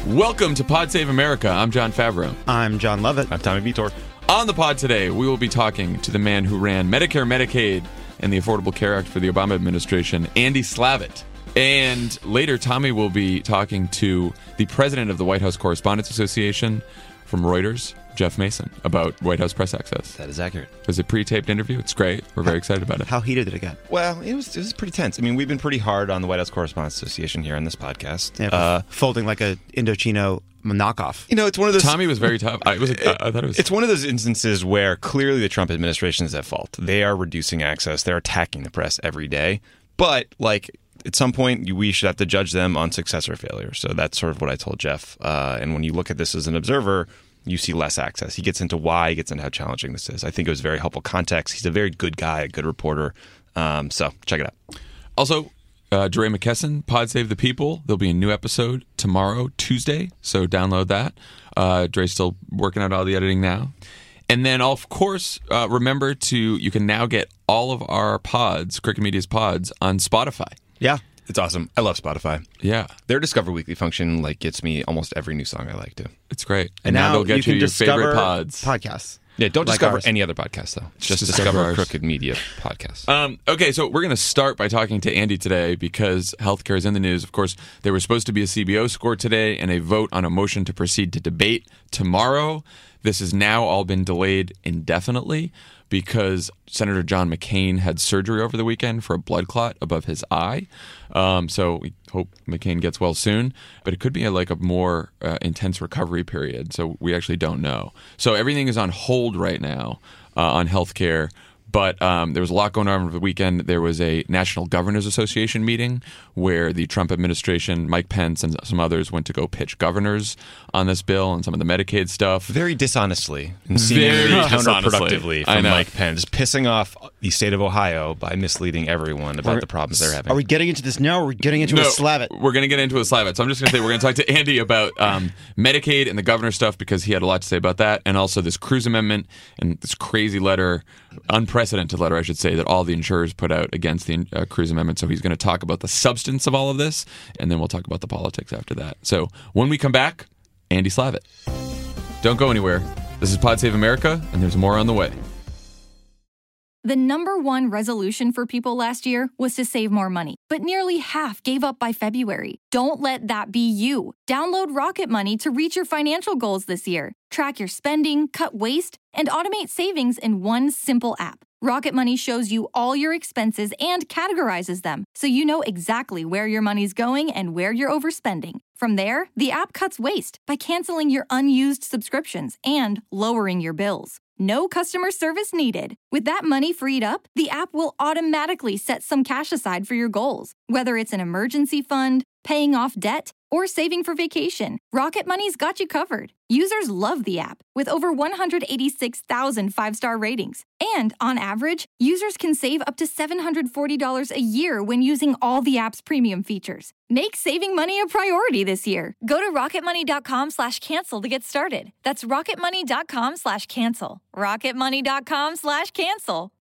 Welcome to Pod Save America. I'm John Favreau. I'm John Lovett. I'm Tommy Vitor. On the pod today, we will be talking to the man who ran Medicare, Medicaid, and the Affordable Care Act for the Obama administration, Andy Slavitt. And later, Tommy will be talking to the president of the White House Correspondents Association from Reuters, Jeff Mason, about White House press access. That is accurate. It was a pre-taped interview. It's great. We're very excited about it. How heated did it get? Well, it was pretty tense. I mean, we've been pretty hard on the White House Correspondents Association here on this podcast. Yeah, folding like a Indochino knockoff. You know, it's one of those. Tommy was very tough. I thought it was. It's one of those instances where clearly the Trump administration is at fault. They are reducing access. They're attacking the press every day. But at some point, we should have to judge them on success or failure. So that's sort of what I told Jeff. And when you look at this as an observer, you see less access. He gets into why, he gets into how challenging this is. I think it was very helpful context. He's a very good guy, a good reporter. So check it out. Also, Dre McKesson, Pod Save the People. There'll be a new episode tomorrow, Tuesday, so download that. Dre's still working out all the editing now. And then, of course, remember you can now get all of our pods, Cricket Media's pods, on Spotify. Yeah. It's awesome. I love Spotify. Yeah. Their Discover Weekly function gets me almost every new song I like to. It's great. And now they'll get you can your discover favorite pods. Podcasts. Yeah, don't Like discover ours. any other podcast, though. Just discover discover ours. Crooked Media podcast. Okay, so we're going to start by talking to Andy today because healthcare is in the news. Of course, there was supposed to be a CBO score today and a vote on a motion to proceed to debate tomorrow. This has now all been delayed indefinitely because Senator John McCain had surgery over the weekend for a blood clot above his eye. So we hope McCain gets well soon, but it could be a more intense recovery period. So we actually don't know. So everything is on hold right now on healthcare. But there was a lot going on over the weekend. There was a National Governors Association meeting where the Trump administration, Mike Pence and some others went to go pitch governors on this bill and some of the Medicaid stuff. Very dishonestly and seemingly counterproductively from Mike Pence, pissing off the state of Ohio by misleading everyone about the problems they're having. Are we getting into this now or are we getting into a Slavitt? We're going to get into a Slavitt. So I'm just going to say we're going to talk to Andy about Medicaid and the governor stuff because he had a lot to say about that, and also this Cruz amendment and this crazy letter, unprecedented letter, I should say, that all the insurers put out against the Cruz amendment. So he's going to talk about the substance of all of this, and then we'll talk about the politics after that. So when we come back, Andy Slavitt. Don't go anywhere. This is Pod Save America, and there's more on the way. The number one resolution for people last year was to save more money, but nearly half gave up by February. Don't let that be you. Download Rocket Money to reach your financial goals this year. Track your spending, cut waste, and automate savings in one simple app. Rocket Money shows you all your expenses and categorizes them, so you know exactly where your money's going and where you're overspending. From there, the app cuts waste by canceling your unused subscriptions and lowering your bills. No customer service needed. With that money freed up, the app will automatically set some cash aside for your goals, whether it's an emergency fund, paying off debt, or saving for vacation. Rocket Money's got you covered. Users love the app, with over 186,000 five-star ratings. And on average, users can save up to $740 a year when using all the app's premium features. Make saving money a priority this year. Go to rocketmoney.com/cancel to get started. That's rocketmoney.com/cancel. rocketmoney.com/cancel.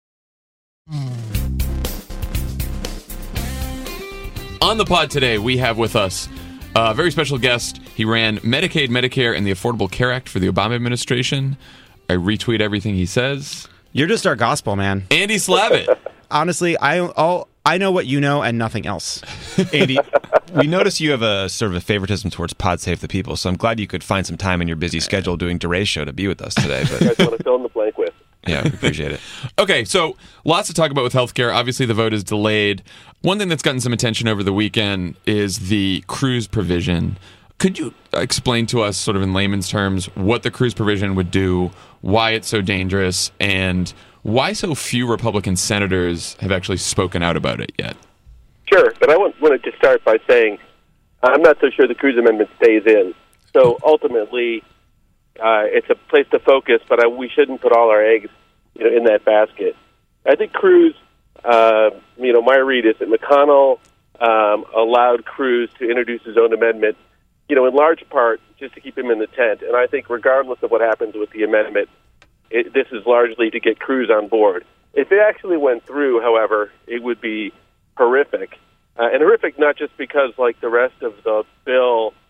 On the pod today, we have with us a very special guest. He ran Medicaid, Medicare, and the Affordable Care Act for the Obama administration. I retweet everything he says. You're just our gospel, man. Andy Slavitt. Honestly, I know what you know and nothing else. Andy, we notice you have a sort of a favoritism towards Pod Save the People, so I'm glad you could find some time in your busy schedule doing DeRay's show to be with us today. But You guys want to fill in the blank with? yeah, we appreciate it. Okay, so lots to talk about with healthcare. Obviously, the vote is delayed. One thing that's gotten some attention over the weekend is the Cruz provision. Could you explain to us, sort of in layman's terms, what the Cruz provision would do, why it's so dangerous, and why so few Republican senators have actually spoken out about it yet? Sure, but I wanted to start by saying I'm not so sure the Cruz Amendment stays in. So ultimately, it's a place to focus, but we shouldn't put all our eggs, in that basket. I think Cruz, my read is that McConnell allowed Cruz to introduce his own amendment, in large part just to keep him in the tent. And I think regardless of what happens with the amendment, this is largely to get Cruz on board. If it actually went through, however, it would be horrific. And horrific not just because, like the rest of the bill,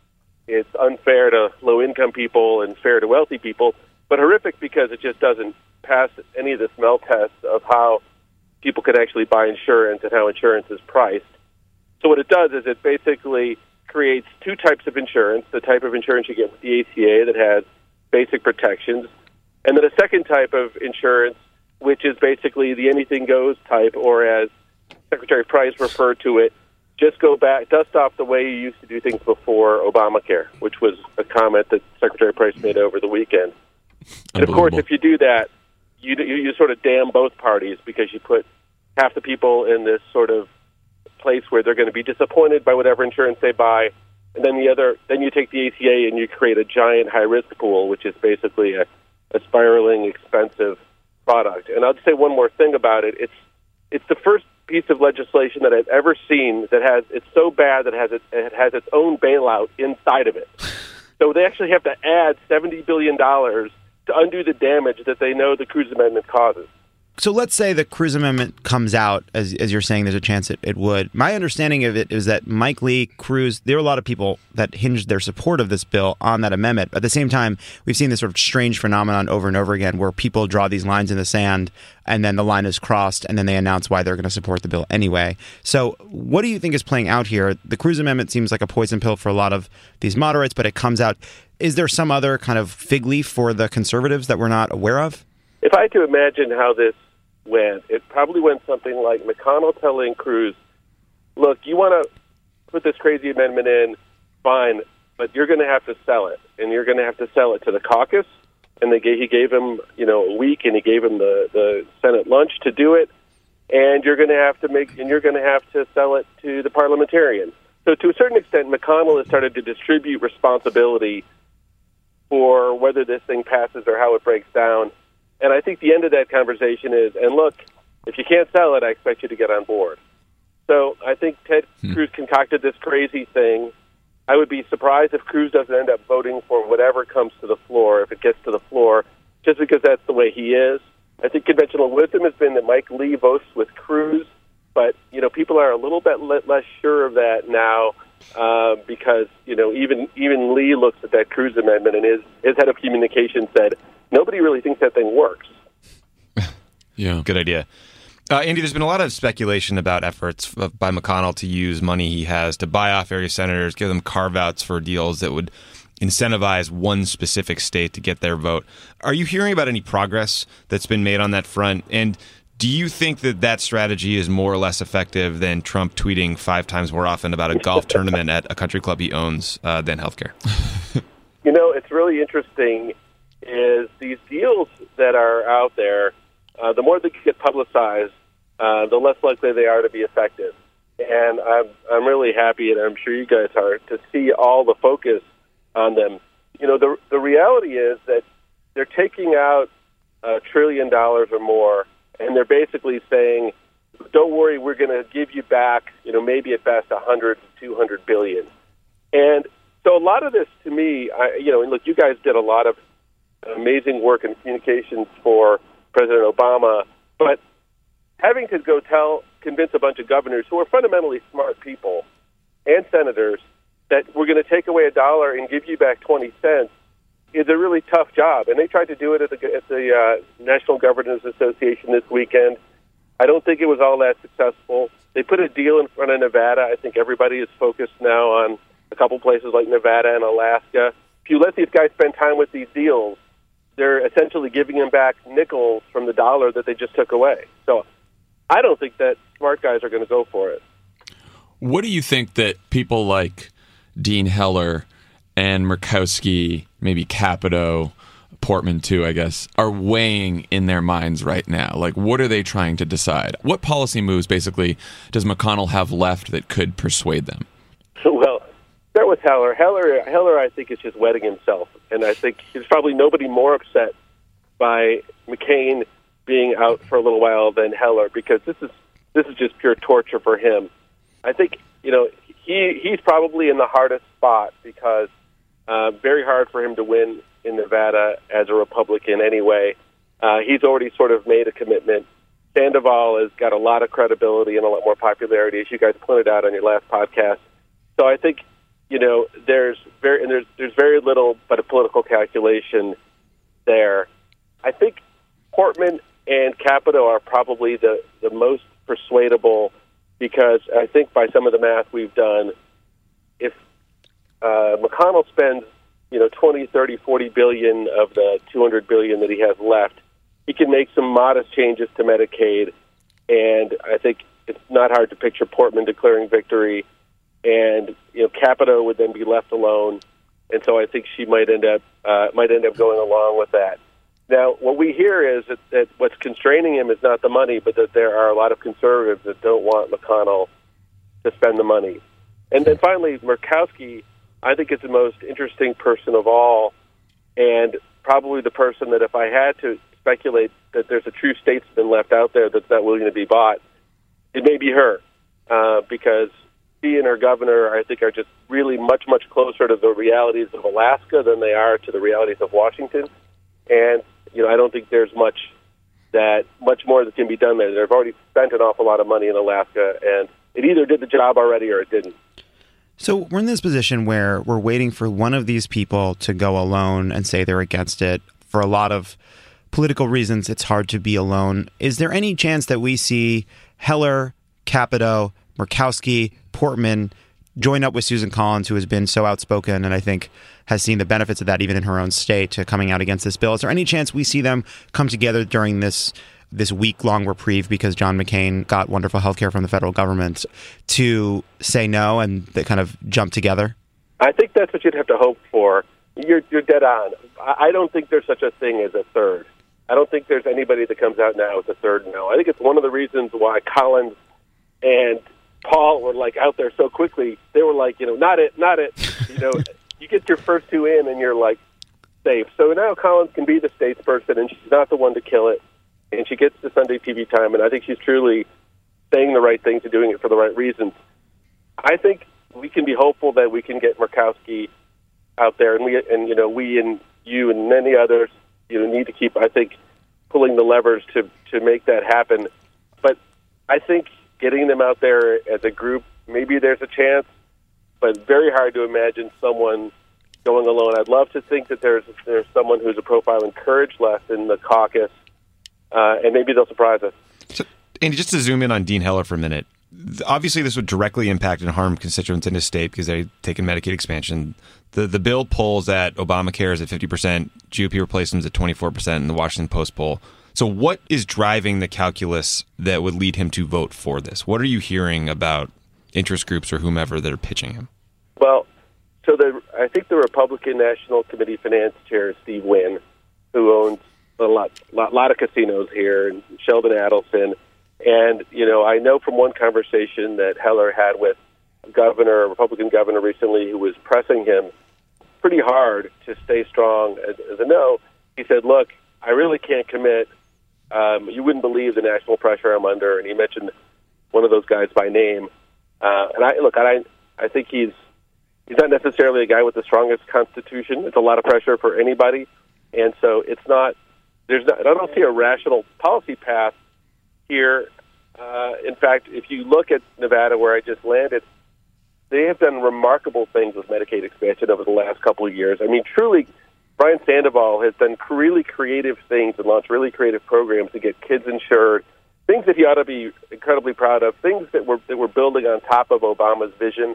it's unfair to low-income people and fair to wealthy people, but horrific because it just doesn't pass any of the smell tests of how people can actually buy insurance and how insurance is priced. So what it does is it basically creates two types of insurance, the type of insurance you get with the ACA that has basic protections, and then a second type of insurance, which is basically the anything goes type, or as Secretary Price referred to it, just go back, dust off the way you used to do things before Obamacare, which was a comment that Secretary Price made over the weekend. And of course, if you do that, you sort of damn both parties because you put half the people in this sort of place where they're going to be disappointed by whatever insurance they buy, and then then you take the ACA and you create a giant high-risk pool, which is basically a spiraling, expensive product. And I'll just say one more thing about it. It's the first piece of legislation that I've ever seen that it's so bad that it has its own bailout inside of it. So they actually have to add $70 billion to undo the damage that they know the Cruz Amendment causes. So let's say the Cruz Amendment comes out, as you're saying, there's a chance it would. My understanding of it is that Mike Lee, Cruz, there are a lot of people that hinged their support of this bill on that amendment. But at the same time, we've seen this sort of strange phenomenon over and over again where people draw these lines in the sand and then the line is crossed and then they announce why they're going to support the bill anyway. So what do you think is playing out here? The Cruz Amendment seems like a poison pill for a lot of these moderates, but it comes out. Is there some other kind of fig leaf for the conservatives that we're not aware of? If I had to imagine how this went, it probably went something like McConnell telling Cruz, look, you want to put this crazy amendment in, fine, but you're going to have to sell it, and you're going to have to sell it to the caucus, and he gave him a week, and he gave him the Senate lunch to do it, and you're going to have to sell it to the parliamentarians. So to a certain extent, McConnell has started to distribute responsibility for whether this thing passes or how it breaks down. And I think the end of that conversation is, and look, if you can't sell it, I expect you to get on board. So I think Ted Cruz concocted this crazy thing. I would be surprised if Cruz doesn't end up voting for whatever comes to the floor, if it gets to the floor, just because that's the way he is. I think conventional wisdom has been that Mike Lee votes with Cruz, but people are a little bit less sure of that now because even Lee looks at that Cruz amendment, and his head of communication said, nobody really thinks that thing works. Yeah, good idea. Andy, there's been a lot of speculation about efforts by McConnell to use money he has to buy off various senators, give them carve-outs for deals that would incentivize one specific state to get their vote. Are you hearing about any progress that's been made on that front? And do you think that strategy is more or less effective than Trump tweeting 5 times more often about a golf tournament at a country club he owns than healthcare? It's really interesting is these deals that are out there, the more they get publicized, the less likely they are to be effective. And I'm really happy, and I'm sure you guys are, to see all the focus on them. The reality is that they're taking out $1 trillion or more, and they're basically saying, don't worry, we're going to give you back, maybe at best 100 to 200 billion. And so a lot of this, to me, look, you guys did a lot of amazing work in communications for President Obama, but having to go convince a bunch of governors who are fundamentally smart people and senators that we're going to take away $1 and give you back 20 cents is a really tough job. And they tried to do it at the National Governors Association this weekend. I don't think it was all that successful. They put a deal in front of Nevada. I think everybody is focused now on a couple places like Nevada and Alaska. If you let these guys spend time with these deals, they're essentially giving them back nickels from the $1 that they just took away. So I don't think that smart guys are going to go for it. What do you think that people like Dean Heller and Murkowski, maybe Capito, Portman too, I guess, are weighing in their minds right now? Like, what are they trying to decide? What policy moves, basically, does McConnell have left that could persuade them? Well, start with Heller. Heller, I think, is just wetting himself. And I think there's probably nobody more upset by McCain being out for a little while than Heller, because this is just pure torture for him. I think, he's probably in the hardest spot because very hard for him to win in Nevada as a Republican anyway. He's already sort of made a commitment. Sandoval has got a lot of credibility and a lot more popularity, as you guys pointed out on your last podcast. So I think there's very little but a political calculation there. I think Portman and Capito are probably the most persuadable, because I think by some of the math we've done, if McConnell spends 20, 30, 40 billion of the 200 billion that he has left, he can make some modest changes to Medicaid, and I think it's not hard to picture Portman declaring victory, and Capito would then be left alone, and so I think she might end up going along with that. Now, what we hear is that what's constraining him is not the money, but that there are a lot of conservatives that don't want McConnell to spend the money. And then finally, Murkowski, I think, is the most interesting person of all, and probably the person that if I had to speculate that there's a true statesman left out there that's not willing to be bought, it may be her, because she and her governor, I think, are just really much, much closer to the realities of Alaska than they are to the realities of Washington. And I don't think there's much more that can be done there. They've already spent an awful lot of money in Alaska, and it either did the job already or it didn't. So we're in this position where we're waiting for one of these people to go alone and say they're against it. For a lot of political reasons, it's hard to be alone. Is there any chance that we see Heller, Capito, Murkowski, Portman join up with Susan Collins, who has been so outspoken and I think has seen the benefits of that even in her own state, to coming out against this bill? Is there any chance we see them come together during this week-long reprieve, because John McCain got wonderful health care from the federal government, to say no and they kind of jump together? I think that's what you'd have to hope for. You're dead on. I don't think there's such a thing as a third. I don't think there's anybody that comes out now with a third no. I think it's one of the reasons why Collins and Paul were out there so quickly. They were not it. You get your first two in and you're safe. So now Collins can be the statesperson, and she's not the one to kill it. And she gets the Sunday TV time, and I think she's truly saying the right things and doing it for the right reasons. I think we can be hopeful that we can get Murkowski out there, and we and you and many others need to keep, I think, pulling the levers to make that happen. But I think getting them out there as a group, maybe there's a chance, but very hard to imagine someone going alone. I'd love to think that there's someone who's a profile in courage left in the caucus, and maybe they'll surprise us. So, Andy, just to zoom in on Dean Heller for a minute, obviously this would directly impact and harm constituents in his state because they've taken Medicaid expansion. The bill polls that Obamacare is at 50%, GOP replacements at 24% in the Washington Post poll. So what is driving the calculus that would lead him to vote for this? What are you hearing about interest groups or whomever that are pitching him? Well, so I think the Republican National Committee Finance Chair, Steve Wynn, who owns a lot of casinos here, and Sheldon Adelson, and I know from one conversation that Heller had with a Republican governor recently, who was pressing him pretty hard to stay strong as a no. He said, "Look, I really can't commit. You wouldn't believe the national pressure I'm under," and he mentioned one of those guys by name. And I think he's not necessarily a guy with the strongest constitution. It's a lot of pressure for anybody, and so I don't see a rational policy path here. In fact, if you look at Nevada, where I just landed, they have done remarkable things with Medicaid expansion over the last couple of years. I mean, truly, Brian Sandoval has done really creative things and launched really creative programs to get kids insured, things that he ought to be incredibly proud of, things that we're building on top of Obama's vision.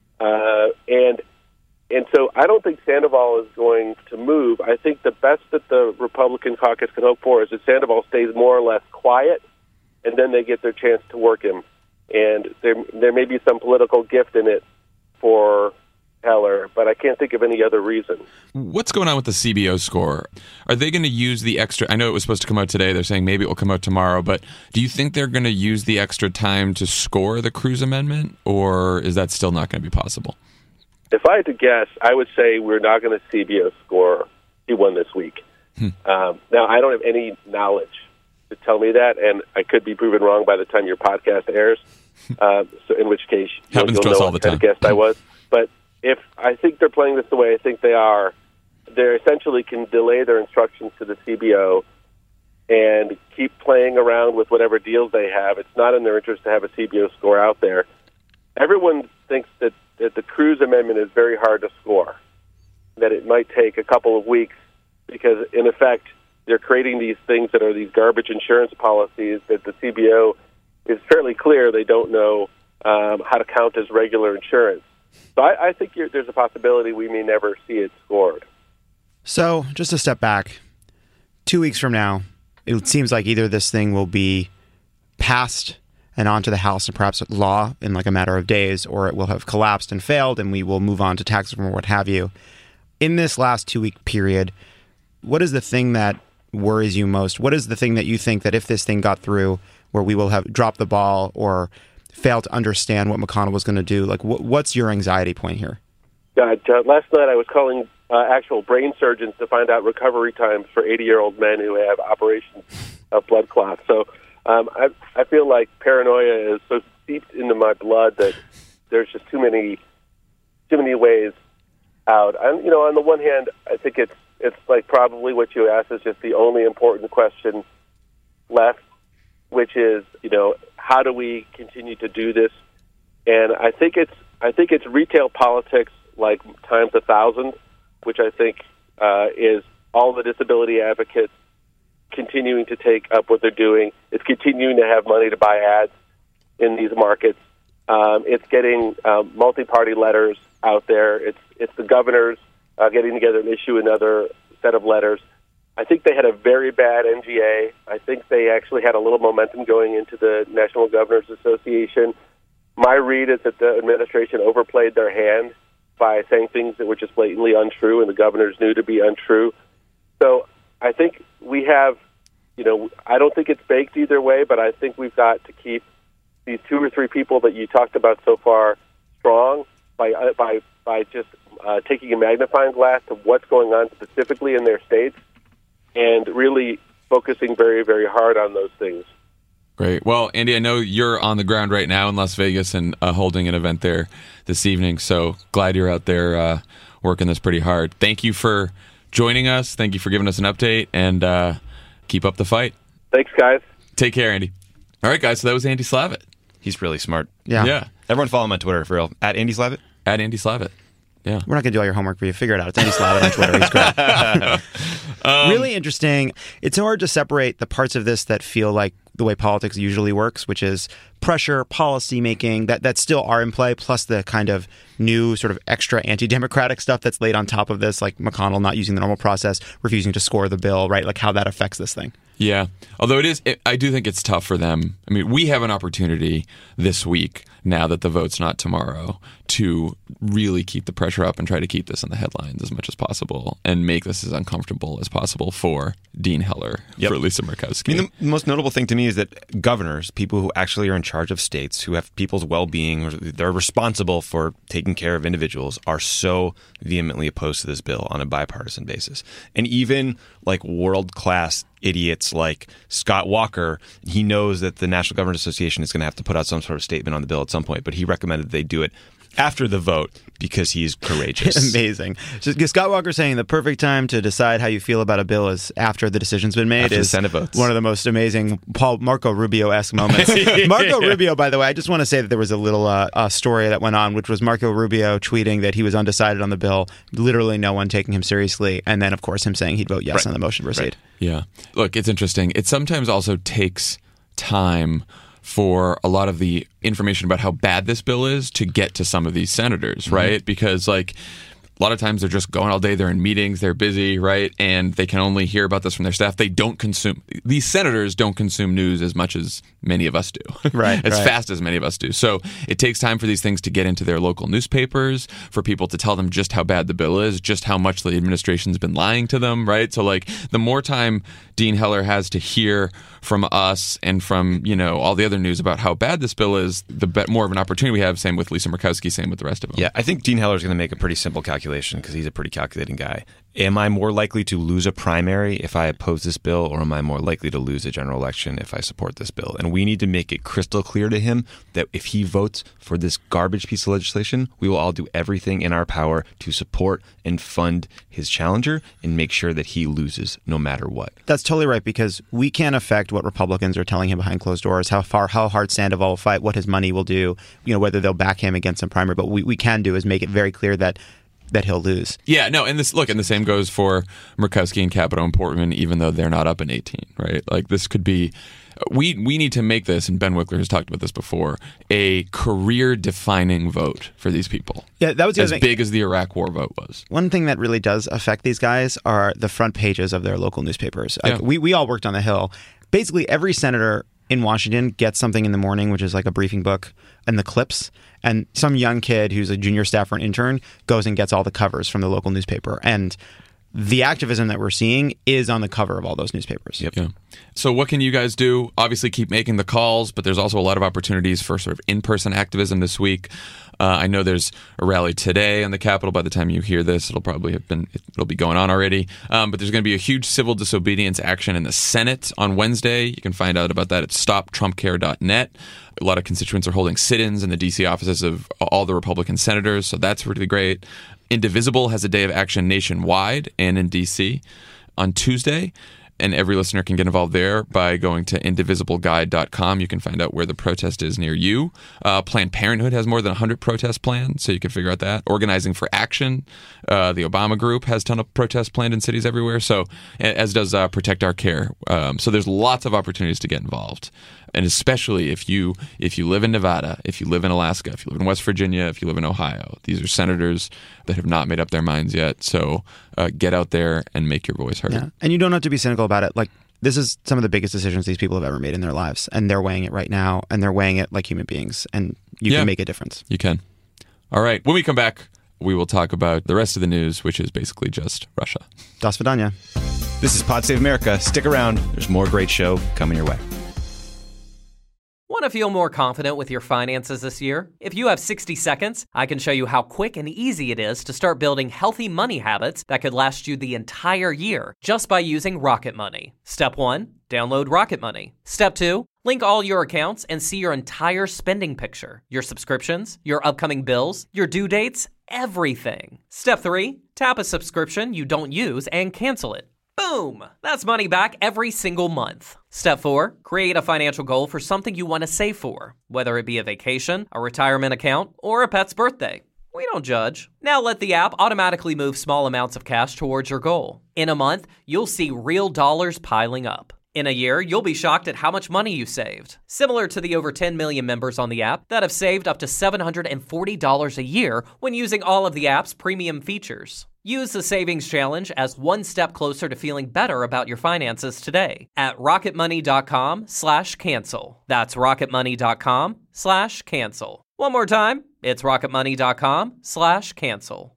And so I don't think Sandoval is going to move. I think the best that the Republican caucus can hope for is that Sandoval stays more or less quiet, and then they get their chance to work him. And there may be some political gift in it for Heller, but I can't think of any other reason. What's going on with the CBO score? Are they going to use the extra? I know it was supposed to come out today. They're saying maybe it will come out tomorrow, but do you think they're going to use the extra time to score the Cruz amendment, or is that still not going to be possible? If I had to guess, I would say we're not going to CBO score Q1 this week. Now, I don't have any knowledge to tell me that, and I could be proven wrong by the time your podcast airs, so in which case happens you'll to us know all the what kind time. of guest I was. But if I think they're playing this the way I think they are, they essentially can delay their instructions to the CBO and keep playing around with whatever deals they have. It's not in their interest to have a CBO score out there. Everyone thinks that the Cruz amendment is very hard to score, that it might take a couple of weeks because, in effect, they're creating these things that are these garbage insurance policies that the CBO is fairly clear they don't know how to count as regular insurance. So I think there's a possibility we may never see it scored. So, just a step back. 2 weeks from now, it seems like either this thing will be passed and onto the House and perhaps law in like a matter of days, or it will have collapsed and failed and we will move on to tax reform or what have you. In this last 2 week period, what is the thing that worries you most? What is the thing that you think that if this thing got through where we will have dropped the ball or failed to understand what McConnell was going to do? Like, what's your anxiety point here? God, last night I was calling actual brain surgeons to find out recovery times for 80-year-old men who have operations of blood clots. So I feel like paranoia is so seeped into my blood that there's just too many ways out. On the one hand, I think it's like probably what you asked is just the only important question left, which is, how do we continue to do this? And I think it's retail politics like times 1,000, which I think is all the disability advocates continuing to take up what they're doing. It's continuing to have money to buy ads in these markets. It's getting multi-party letters out there. It's the governors getting together and issue another set of letters. I think they had a very bad NGA. I think they actually had a little momentum going into the National Governors Association. My read is that the administration overplayed their hand by saying things that were just blatantly untrue and the governors knew to be untrue. So I think we have, I don't think it's baked either way, but I think we've got to keep these 2 or 3 people that you talked about so far strong by just taking a magnifying glass to what's going on specifically in their states and really focusing very, very hard on those things. Great. Well, Andy, I know you're on the ground right now in Las Vegas and holding an event there this evening, so glad you're out there working this pretty hard. Thank you for joining us. Thank you for giving us an update, and keep up the fight. Thanks, guys. Take care, Andy. All right, guys, so that was Andy Slavitt. He's really smart. Yeah. Everyone follow him on Twitter, for real. At Andy Slavitt. At Andy Slavitt. Yeah. We're not going to do all your homework for you. Figure it out. It's Andy Slavitt on Twitter. He's great. Really interesting. It's hard to separate the parts of this that feel like the way politics usually works, which is pressure, policy making, that still are in play, plus the kind of new sort of extra anti-democratic stuff that's laid on top of this, like McConnell not using the normal process, refusing to score the bill, right? Like how that affects this thing. Yeah. Although I do think it's tough for them. I mean, we have an opportunity this week, now that the vote's not tomorrow, to really keep the pressure up and try to keep this in the headlines as much as possible and make this as uncomfortable as possible for Dean Heller, for Lisa Murkowski. I mean, the most notable thing to me is that governors, people who actually are in charge of states, who have people's well-being, they're responsible for taking care of individuals, are so vehemently opposed to this bill on a bipartisan basis. And even like world-class idiots like Scott Walker, he knows that the National Governors Association is going to have to put out some sort of statement on the bill at some point, but he recommended they do it after the vote because he's courageous. Amazing. So Scott Walker saying the perfect time to decide how you feel about a bill is after the decision's been made. After is the Senate votes. One of the most amazing Marco Rubio-esque moments. Marco Rubio, by the way, I just want to say that there was a little story that went on, which was Marco Rubio tweeting that he was undecided on the bill, literally no one taking him seriously, and then, of course, him saying he'd vote yes on the motion to proceed. Right. Yeah. Look, it's interesting. It sometimes also takes time for a lot of the information about how bad this bill is to get to some of these senators, right? Because, like, a lot of times they're just going all day. They're in meetings. They're busy, right? And they can only hear about this from their staff. These senators don't consume news as much as many of us do. Right. As fast as many of us do. So it takes time for these things to get into their local newspapers, for people to tell them just how bad the bill is, just how much the administration's been lying to them, right? So, like, the more time Dean Heller has to hear from us and from, all the other news about how bad this bill is, the more of an opportunity we have. Same with Lisa Murkowski, same with the rest of them. Yeah, I think Dean Heller is going to make a pretty simple calculation calculation because he's a pretty calculating guy. Am I more likely to lose a primary if I oppose this bill, or am I more likely to lose a general election if I support this bill? And we need to make it crystal clear to him that if he votes for this garbage piece of legislation, we will all do everything in our power to support and fund his challenger and make sure that he loses no matter what. That's totally right, because we can't affect what Republicans are telling him behind closed doors, how hard Sandoval will fight, what his money will do, whether they'll back him against some primary. But what we can do is make it very clear that he'll lose. Yeah, no, and the same goes for Murkowski and Capito and Portman, even though they're not up in 18, right? Like, this could be, we need to make this, and Ben Wickler has talked about this before, a career-defining vote for these people. Yeah, that was the as big as the Iraq War vote was. One thing that really does affect these guys are the front pages of their local newspapers. Like, we all worked on the Hill. Basically, every senator in Washington gets something in the morning, which is like a briefing book and the clips. And some young kid who's a junior staff or an intern goes and gets all the covers from the local newspaper. And the activism that we're seeing is on the cover of all those newspapers. Yep. Yeah. So what can you guys do? Obviously, keep making the calls, but there's also a lot of opportunities for sort of in-person activism this week. I know there's a rally today on the Capitol. By the time you hear this, it'll be going on already. But there's going to be a huge civil disobedience action in the Senate on Wednesday. You can find out about that at stoptrumpcare.net. A lot of constituents are holding sit-ins in the D.C. offices of all the Republican senators, so that's really great. Indivisible has a day of action nationwide and in D.C. on Tuesday, and every listener can get involved there by going to indivisibleguide.com. You can find out where the protest is near you. Planned Parenthood has more than 100 protests planned, so you can figure out that. Organizing for Action, the Obama Group, has a ton of protests planned in cities everywhere, so as does Protect Our Care. So there's lots of opportunities to get involved. And especially if you live in Nevada, if you live in Alaska, if you live in West Virginia, if you live in Ohio. These are senators that have not made up their minds yet. So get out there and make your voice heard. Yeah. And you don't have to be cynical about it. Like, this is some of the biggest decisions these people have ever made in their lives. And they're weighing it right now. And they're weighing it like human beings. And you can make a difference. You can. All right. When we come back, we will talk about the rest of the news, which is basically just Russia. Das Vidanya. This is Pod Save America. Stick around. There's more great show coming your way. Want to feel more confident with your finances this year? If you have 60 seconds, I can show you how quick and easy it is to start building healthy money habits that could last you the entire year just by using Rocket Money. Step 1, download Rocket Money. Step 2, link all your accounts and see your entire spending picture, your subscriptions, your upcoming bills, your due dates, everything. Step 3, tap a subscription you don't use and cancel it. Boom! That's money back every single month. Step 4, create a financial goal for something you want to save for, whether it be a vacation, a retirement account, or a pet's birthday. We don't judge. Now let the app automatically move small amounts of cash towards your goal. In a month, you'll see real dollars piling up. In a year, you'll be shocked at how much money you saved. Similar to the over 10 million members on the app that have saved up to $740 a year when using all of the app's premium features. Use the Savings Challenge as one step closer to feeling better about your finances today at rocketmoney.com/cancel. That's rocketmoney.com/cancel. One more time, it's rocketmoney.com/cancel.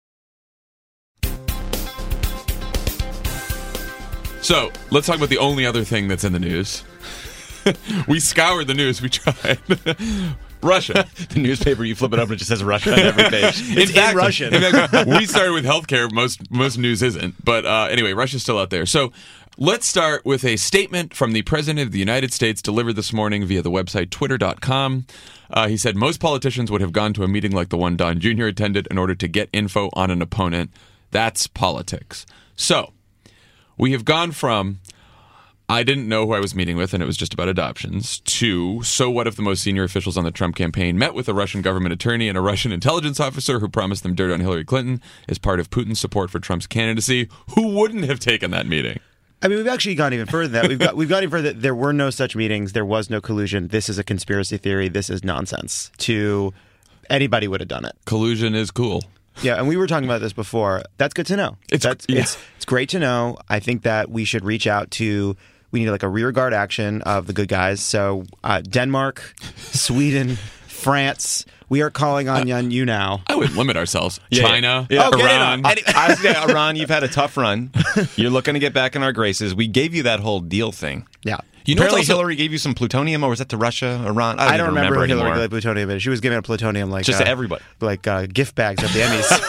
So let's talk about the only other thing that's in the news. We scoured the news. We tried. Russia. The newspaper, you flip it up and it just says Russia on every page. It's in Russian. In fact, we started with healthcare. Most news isn't. But anyway, Russia's still out there. So let's start with a statement from the President of the United States delivered this morning via the website twitter.com. He said most politicians would have gone to a meeting like the one Don Jr. attended in order to get info on an opponent. That's politics. So we have gone from I didn't know who I was meeting with, and it was just about adoptions, to so what if the most senior officials on the Trump campaign met with a Russian government attorney and a Russian intelligence officer who promised them dirt on Hillary Clinton as part of Putin's support for Trump's candidacy? Who wouldn't have taken that meeting? I mean, we've actually gone even further than that. We've gone even further. There were no such meetings. There was no collusion. This is a conspiracy theory. This is nonsense. To anybody would have done it. Collusion is cool. Yeah, and we were talking about this before. That's good to know. It's great to know. I think that we should reach out to. We need like a rear guard action of the good guys. So Denmark, Sweden, France. We are calling on you now. I would limit ourselves. China, Iran. Iran, you've had a tough run. You're looking to get back in our graces. We gave you that whole deal thing. Yeah. You know, Apparently it's also- Hillary gave you some plutonium, or was that to Russia, Iran? I don't even remember who anymore. Hillary gave plutonium, but she was giving out plutonium like Just to everybody. like gift bags at the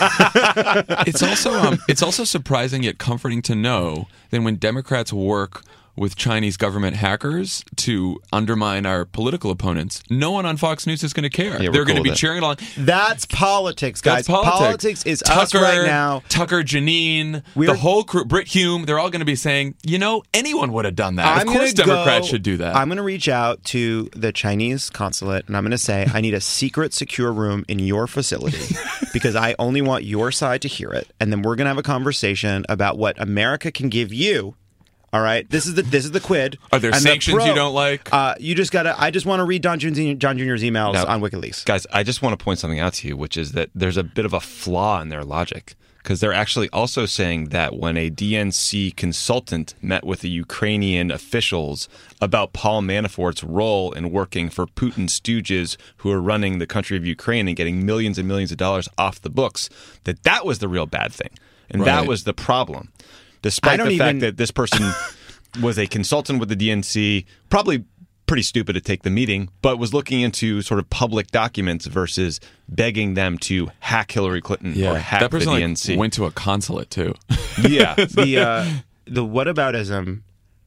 Emmys. It's also surprising yet comforting to know that when Democrats work with Chinese government hackers to undermine our political opponents, no one on Fox News is going to care. Yeah, we're They're going to cool be with it. cheering along. That's politics, guys. That's politics. is us right now. Tucker, Janine, We're- the whole crew, Britt Hume, they're all going to be saying, anyone would have done that. Of course Democrats should do that. I'm going to reach out to the Chinese consulate and I'm going to say, I need a secret, secure room in your facility because I only want your side to hear it. And then we're going to have a conversation about what America can give you. All right, this is the quid. Are there And the sanctions you don't like? You just gotta. I just want to read John Jr.'s emails Now, on WikiLeaks. Guys, I just want to point something out to you, which is that there's a bit of a flaw in their logic. Because they're actually also saying that when a DNC consultant met with the Ukrainian officials about Paul Manafort's role in working for Putin's stooges who are running the country of Ukraine and getting millions and millions of dollars off the books, that was the real bad thing. And that Right. was the problem. Despite the fact that this person was a consultant with the DNC, probably pretty stupid to take the meeting, but was looking into sort of public documents versus begging them to hack Hillary Clinton or hack that the person DNC. went to a consulate too. Yeah. The whataboutism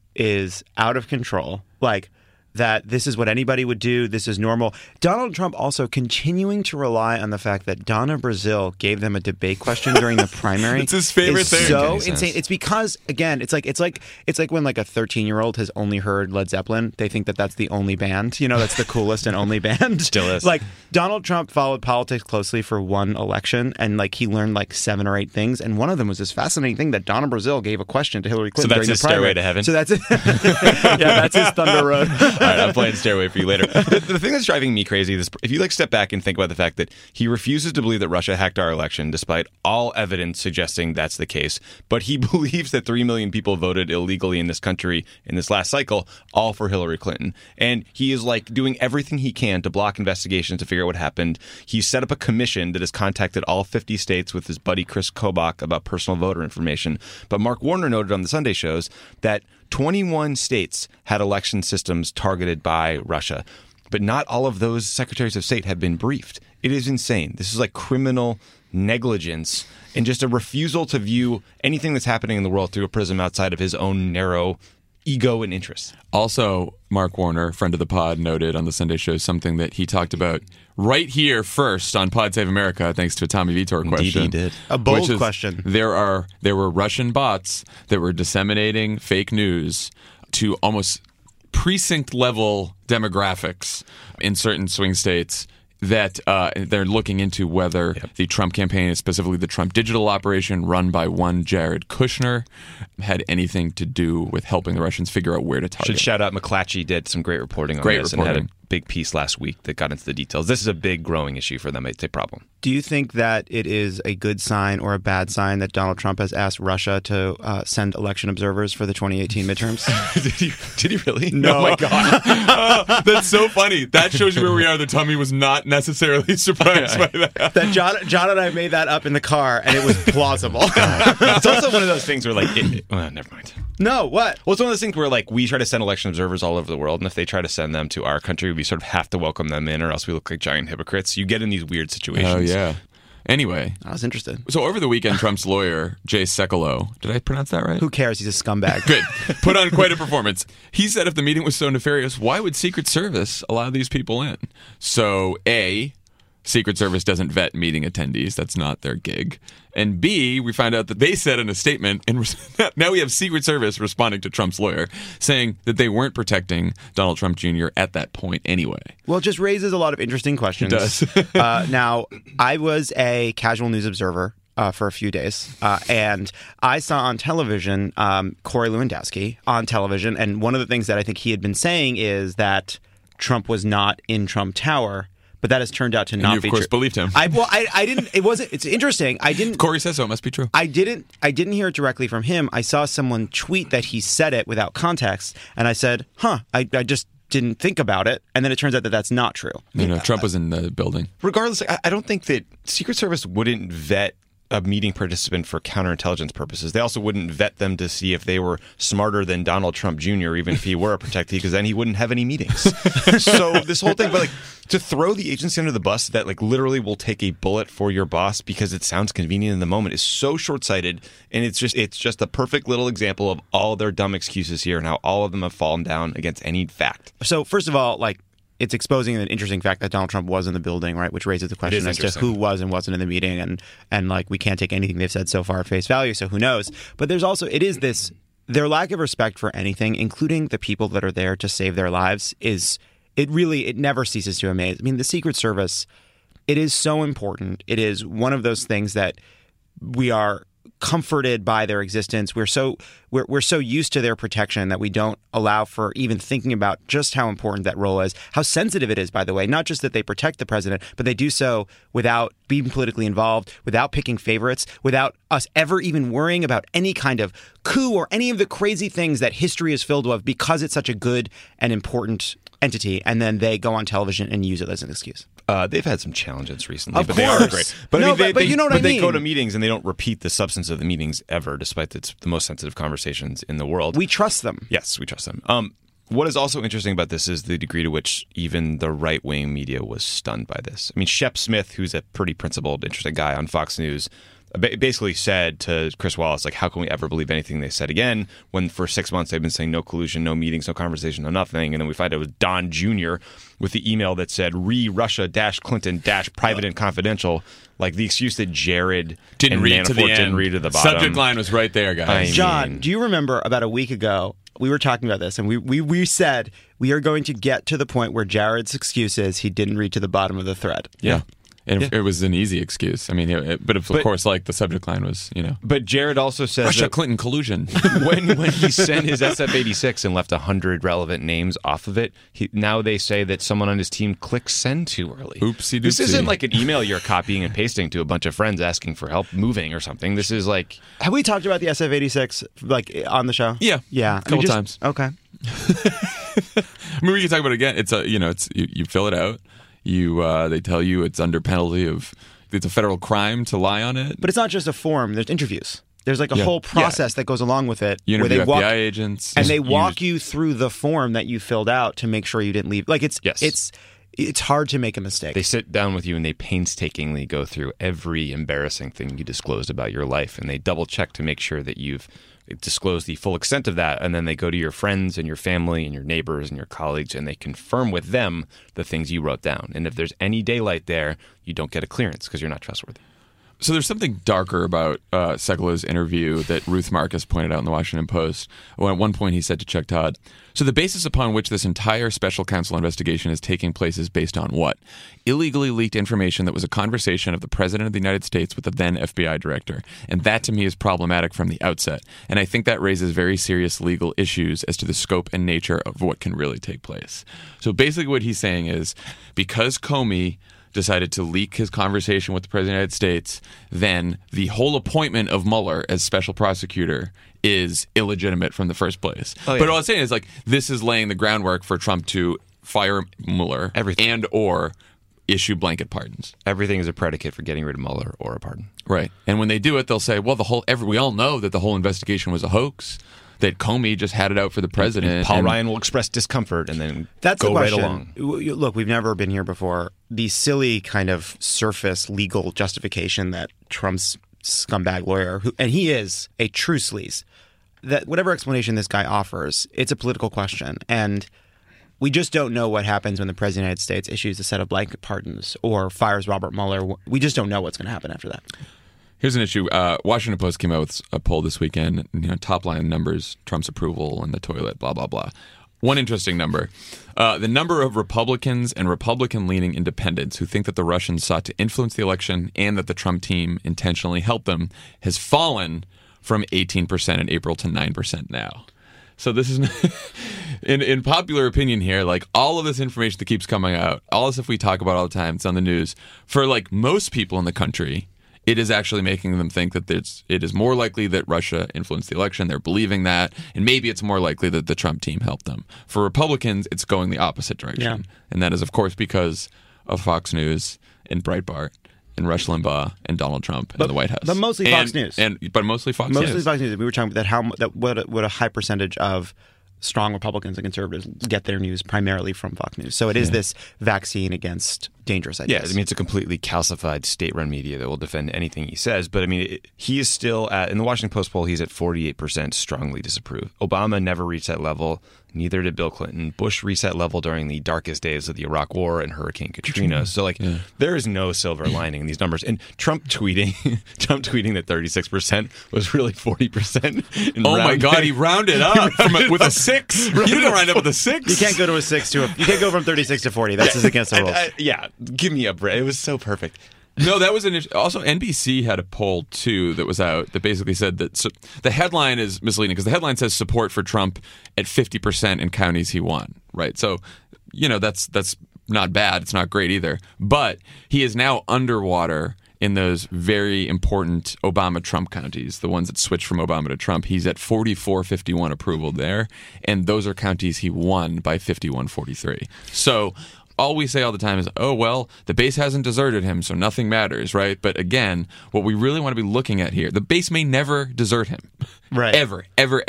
is out of control. Like that this is what anybody would do. This is normal. Donald Trump also continuing to rely on the fact that Donna Brazile gave them a debate question during the primary. It's his favorite is thing. So Makes sense. insane. It's because again, it's like when like a 13-year-old has only heard Led Zeppelin. They think that that's the only band. That's the coolest and only band. Still is. Like Donald Trump followed politics closely for one election, and like he learned like 7 or 8 things, and one of them was this fascinating thing that Donna Brazile gave a question to Hillary Clinton. that's during his the primary. Stairway to Heaven? So that's it. Yeah, that's his Thunder Road. All right, I'm playing Stairway for you later. The thing that's driving me crazy is if you step back and think about the fact that he refuses to believe that Russia hacked our election, despite all evidence suggesting that's the case, but he believes that 3 million people voted illegally in this country in this last cycle, all for Hillary Clinton. And he is doing everything he can to block investigations to figure out what happened. He set up a commission that has contacted all 50 states with his buddy Chris Kobach about personal voter information. But Mark Warner noted on the Sunday shows that 21 states had election systems targeted by Russia, but not all of those secretaries of state have been briefed. It is insane. This is like criminal negligence and just a refusal to view anything that's happening in the world through a prism outside of his own narrow ego and interests. Also, Mark Warner, friend of the pod, noted on the Sunday show something that he talked about right here first on Pod Save America, thanks to a Tommy Vitor question. he did. A bold which is, question. There were Russian bots that were disseminating fake news to almost precinct level demographics in certain swing states that they're looking into whether the Trump campaign, specifically the Trump digital operation run by one Jared Kushner, had anything to do with helping the Russians figure out where to target. Should shout out McClatchy did some great reporting on this and had a big piece last week that got into the details. This is a big growing issue for them. It's a problem. Do you think that it is a good sign or a bad sign that Donald Trump has asked Russia to send election observers for the 2018 midterms? Did he really? No. Oh my God. That's so funny. That shows you where we are. The Tommy was not necessarily surprised by that. That John and I made that up in the car, and it was plausible. It's also one of those things where never mind. No, what? Well, it's one of those things where we try to send election observers all over the world, and if they try to send them to our country, we sort of have to welcome them in, or else we look like giant hypocrites. You get in these weird situations. Oh, yeah. Anyway, I was interested. so over the weekend, Trump's lawyer, Jay Sekulow, did I pronounce that right? Who cares? He's a scumbag. Good. Put on quite a performance. He said if the meeting was so nefarious, why would Secret Service allow these people in? So, A, Secret Service doesn't vet meeting attendees. That's not their gig. And B, we find out that they said in a statement, and now we have Secret Service responding to Trump's lawyer, saying that they weren't protecting Donald Trump Jr. at that point anyway. Well, it just raises a lot of interesting questions. It does. Now, I was a casual news observer for a few days, and I saw on television Corey Lewandowski on television, and one of the things that I think he had been saying is that Trump was not in Trump Tower. But that has turned out to not you, of be course, true. believed him. I didn't. It wasn't. It's interesting. I didn't. Corey says so. It must be true. I didn't hear it directly from him. I saw someone tweet that he said it without context, and I said, "Huh." I just didn't think about it, and then it turns out that that's not true. Trump was in the building. Regardless, I don't think that Secret Service wouldn't vet a meeting participant for counterintelligence purposes. They also wouldn't vet them to see if they were smarter than Donald Trump Jr., even if he were a protectee, because then he wouldn't have any meetings. So this whole thing, but like to throw the agency under the bus that like literally will take a bullet for your boss because it sounds convenient in the moment is so short-sighted, and it's just a perfect little example of all their dumb excuses here and how all of them have fallen down against any fact. So first of all, like, it's exposing an interesting fact that Donald Trump was in the building, right? Which raises the question as to who was and wasn't in the meeting, and like we can't take anything they've said so far at face value, so who knows? But there's also their lack of respect for anything, including the people that are there to save their lives, it never ceases to amaze. I mean, the Secret Service, it is so important. It is one of those things that we are comforted by their existence. We're so used to their protection that we don't allow for even thinking about just how important that role is, how sensitive it is, by the way, not just that they protect the president, but they do so without being politically involved, without picking favorites, without us ever even worrying about any kind of coup or any of the crazy things that history is filled with, because it's such a good and important entity, and then they go on television and use it as an excuse. They've had some challenges recently, Of but course. they are great. But No, I mean, but you know what I they go mean. to meetings and they don't repeat the substance of the meetings ever, despite it's the most sensitive conversations in the world. We trust them. Yes, we trust them. What is also interesting about this is the degree to which even the right-wing media was stunned by this. I mean, Shep Smith, who's a pretty principled, interesting guy on Fox News, basically said to Chris Wallace, like, how can we ever believe anything they said again when for 6 months they've been saying no collusion, no meetings, no conversation, no nothing. And then we find it was Don Jr. with the email that said re-Russia-Clinton-private and confidential. Like the excuse that Jared Didn't and read to the Manafort end. didn't read to the bottom. Subject line was right there, guys. John, do you remember about a week ago, we were talking about this, and we said we are going to get to the point where Jared's excuse is he didn't read to the bottom of the thread. Yeah. And it was an easy excuse. I mean, but of course, like the subject line was, But Jared also says Russia-Clinton collusion. when he sent his SF-86 and left 100 relevant names off of it, now they say that someone on his team clicked send too early. Oopsie-doopsie. This isn't like an email you're copying and pasting to a bunch of friends asking for help moving or something. This is like... Have we talked about the SF-86 like on the show? Yeah. Yeah. A couple times. Okay. I mean, we can talk about it again. It's you fill it out. They tell you it's under penalty of it's a federal crime to lie on it. But it's not just a form. There's interviews. There's like a whole process that goes along with it. You where interview they FBI agents, and they walk you through the form that you filled out to make sure you didn't leave. Like it's hard to make a mistake. They sit down with you and they painstakingly go through every embarrassing thing you disclosed about your life, and they double check to make sure that you've disclose the full extent of that, and then they go to your friends and your family and your neighbors and your colleagues, and they confirm with them the things you wrote down. And if there's any daylight there, you don't get a clearance because you're not trustworthy. So there's something darker about Segala's interview that Ruth Marcus pointed out in the Washington Post. When at one point he said to Chuck Todd, so the basis upon which this entire special counsel investigation is taking place is based on what? Illegally leaked information that was a conversation of the President of the United States with the then FBI director. And that to me is problematic from the outset. And I think that raises very serious legal issues as to the scope and nature of what can really take place. So basically what he's saying is because Comey decided to leak his conversation with the President of the United States, then the whole appointment of Mueller as special prosecutor is illegitimate from the first place. Oh, yeah. But all I'm saying is, like, this is laying the groundwork for Trump to fire Mueller and or issue blanket pardons. Everything is a predicate for getting rid of Mueller or a pardon. Right. And when they do it, they'll say, well, we all know that the whole investigation was a hoax, that Comey just had it out for the president. And Paul Ryan will express discomfort and then that's go the right question. along. Look, we've never been here before. The silly kind of surface legal justification that Trump's scumbag lawyer, and he is a true sleaze, that whatever explanation this guy offers, it's a political question. And we just don't know what happens when the President of the United States issues a set of blanket pardons or fires Robert Mueller. We just don't know what's going to happen after that. Here's an issue. Washington Post came out with a poll this weekend. Top line numbers, Trump's approval in the toilet, blah, blah, blah. One interesting number. The number of Republicans and Republican-leaning independents who think that the Russians sought to influence the election and that the Trump team intentionally helped them has fallen from 18% in April to 9% now. So this is, in popular opinion here, like all of this information that keeps coming out, all the stuff we talk about all the time, it's on the news, for like most people in the country, it is actually making them think that it is more likely that Russia influenced the election. They're believing that. And maybe it's more likely that the Trump team helped them. For Republicans, it's going the opposite direction. Yeah. And that is, of course, because of Fox News and Breitbart and Rush Limbaugh and Donald Trump and the White House. But mostly Fox News. But mostly Fox News. Mostly Fox News. We were talking about what a high percentage of strong Republicans and conservatives get their news primarily from Fox News. So it is this vaccine against dangerous ideas. Yeah, I mean, it's a completely calcified state-run media that will defend anything he says. But I mean, he is still in the Washington Post poll, he's at 48% strongly disapprove. Obama never reached that level. Neither did Bill Clinton. Bush reached that level during the darkest days of the Iraq War and Hurricane Katrina. So, there is no silver lining in these numbers. And Trump tweeting that 36% was really 40%. Oh my God, he rounded up with a 6. You didn't round up with a 6. You can't go to a 6 to you can't go from 36 to 40. That's just against the rules. Yeah, give me a break. It was so perfect. No, that was also NBC had a poll too that was out that basically said that the headline is misleading because the headline says support for Trump at 50% in counties he won, right? So, that's not bad. It's not great either. But he is now underwater in those very important Obama-Trump counties, the ones that switched from Obama to Trump. He's at 44-51 approval there, and those are counties he won by 51-43. So all we say all the time is, oh, well, the base hasn't deserted him, so nothing matters, right? But again, what we really want to be looking at here, the base may never desert him. Right. Ever.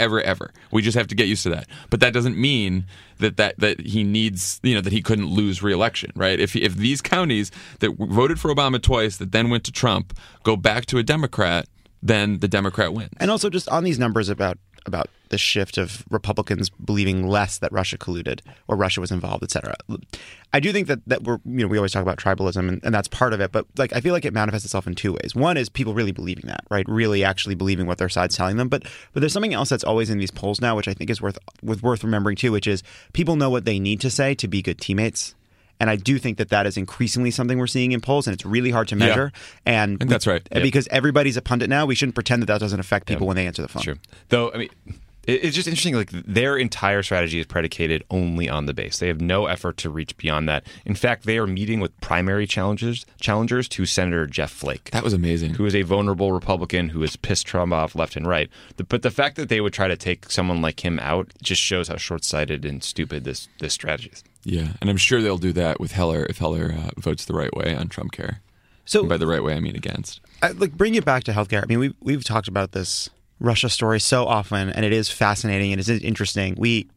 We just have to get used to that. But that doesn't mean that he needs, that he couldn't lose re-election, right? If these counties that voted for Obama twice, that then went to Trump, go back to a Democrat, then the Democrat wins. And also just on these numbers about the shift of Republicans believing less that Russia colluded or Russia was involved, et cetera. I do think that we're, we always talk about tribalism and that's part of it, but I feel like it manifests itself in two ways. One is people really believing that, right? Really actually believing what their side's telling them. But there's something else that's always in these polls now, which I think is worth remembering too, which is people know what they need to say to be good teammates. And I do think that is increasingly something we're seeing in polls, and it's really hard to measure. Yeah. And that's right. Because everybody's a pundit now, we shouldn't pretend that doesn't affect people when they answer the phone. Sure. Though, I mean, it's just interesting, like their entire strategy is predicated only on the base. They have no effort to reach beyond that. In fact, they are meeting with primary challengers to Senator Jeff Flake. That was amazing. Who is a vulnerable Republican who has pissed Trump off left and right. But the fact that they would try to take someone like him out just shows how short-sighted and stupid this strategy is. Yeah, and I'm sure they'll do that with Heller if Heller votes the right way on Trump care. So, and by the right way, I mean against. Bring it back to healthcare. I mean, we've talked about this Russia story so often, and it is fascinating and it is interesting.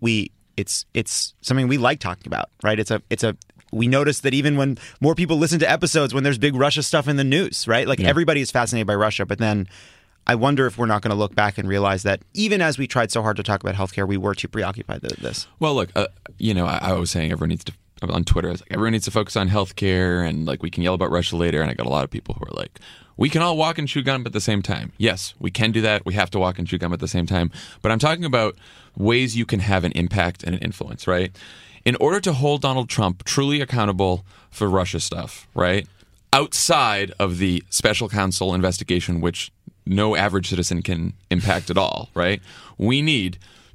It's something we like talking about, right? We notice that even when more people listen to episodes when there's big Russia stuff in the news, right? Everybody is fascinated by Russia, but then I wonder if we're not going to look back and realize that even as we tried so hard to talk about healthcare, we were too preoccupied with this. Well, look, I was saying everyone needs to, on Twitter, I was like, everyone needs to focus on healthcare and we can yell about Russia later. And I got a lot of people who are like, we can all walk and chew gum at the same time. Yes, we can do that. We have to walk and chew gum at the same time. But I'm talking about ways you can have an impact and an influence, right? In order to hold Donald Trump truly accountable for Russia stuff, right? Outside of the special counsel investigation, which no average citizen can impact at all, right? We need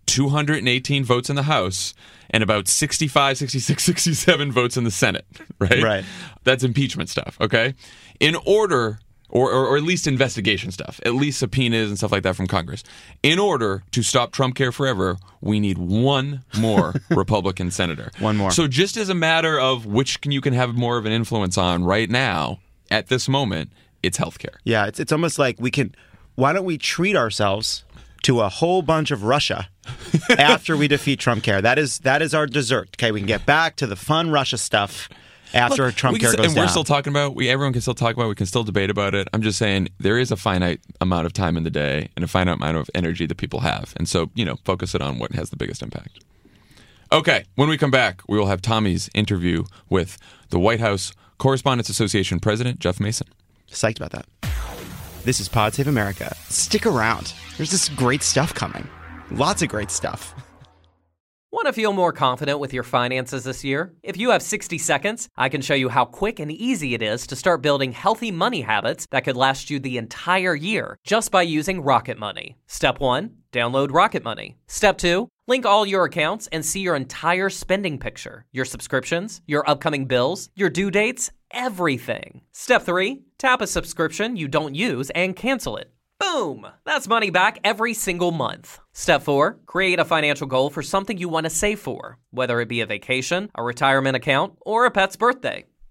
218 votes in the House and about 65, 66, 67 votes in the Senate, right? Right. That's impeachment stuff, okay? In order, or at least investigation stuff, at least subpoenas and stuff like that from Congress. In order to stop Trump care forever, we need one more Republican senator. One more. So just as a matter of which you can have more of an influence on right now, at this moment, it's healthcare. Yeah, it's almost like why don't we treat ourselves to a whole bunch of Russia after we defeat Trump care? That is our dessert. Okay, we can get back to the fun Russia stuff after Trump care goes down. And we're still talking about, everyone can still talk about it, we can still debate about it. I'm just saying there is a finite amount of time in the day and a finite amount of energy that people have. And so, focus it on what has the biggest impact. Okay, when we come back, we will have Tommy's interview with the White House Correspondents Association President Jeff Mason. Psyched about that. This is Pod Save America. Stick around. There's this great stuff coming. Lots of great stuff. Want to feel more confident with your finances this year? If you have 60 seconds, I can show you how quick and easy it is to start building healthy money habits that could last you the entire year just by using Rocket Money. Step 1, download Rocket Money. Step 2, link all your accounts and see your entire spending picture, your subscriptions, your upcoming bills, your due dates, everything. Step 3, tap a subscription you don't use and cancel it. Boom! That's money back every single month. Step 4, create a financial goal for something you want to save for, whether it be a vacation, a retirement account, or a pet's birthday.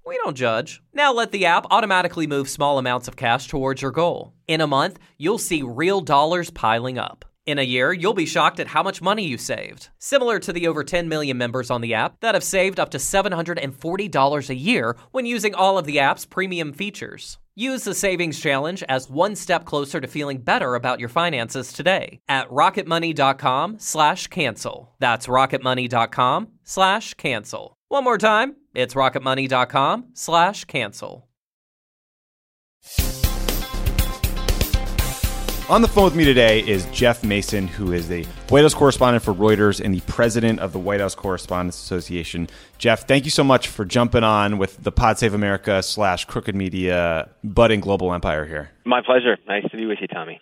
We don't judge. Now let the app automatically move small amounts of cash towards your goal. In a month, you'll see real dollars piling up. In a year, you'll be shocked at how much money you saved. Similar to the over 10 million members on the app that have saved up to $740 a year when using all of the app's premium features. Use the Savings Challenge as one step closer to feeling better about your finances today at rocketmoney.com/cancel. That's rocketmoney.com/cancel. One more time, it's rocketmoney.com/cancel. On the phone with me today is Jeff Mason, who is the White House correspondent for Reuters and the president of the White House Correspondents Association. Jeff, thank you so much for jumping on with the Pod Save America / Crooked Media budding global empire here. My pleasure. Nice to be with you, Tommy.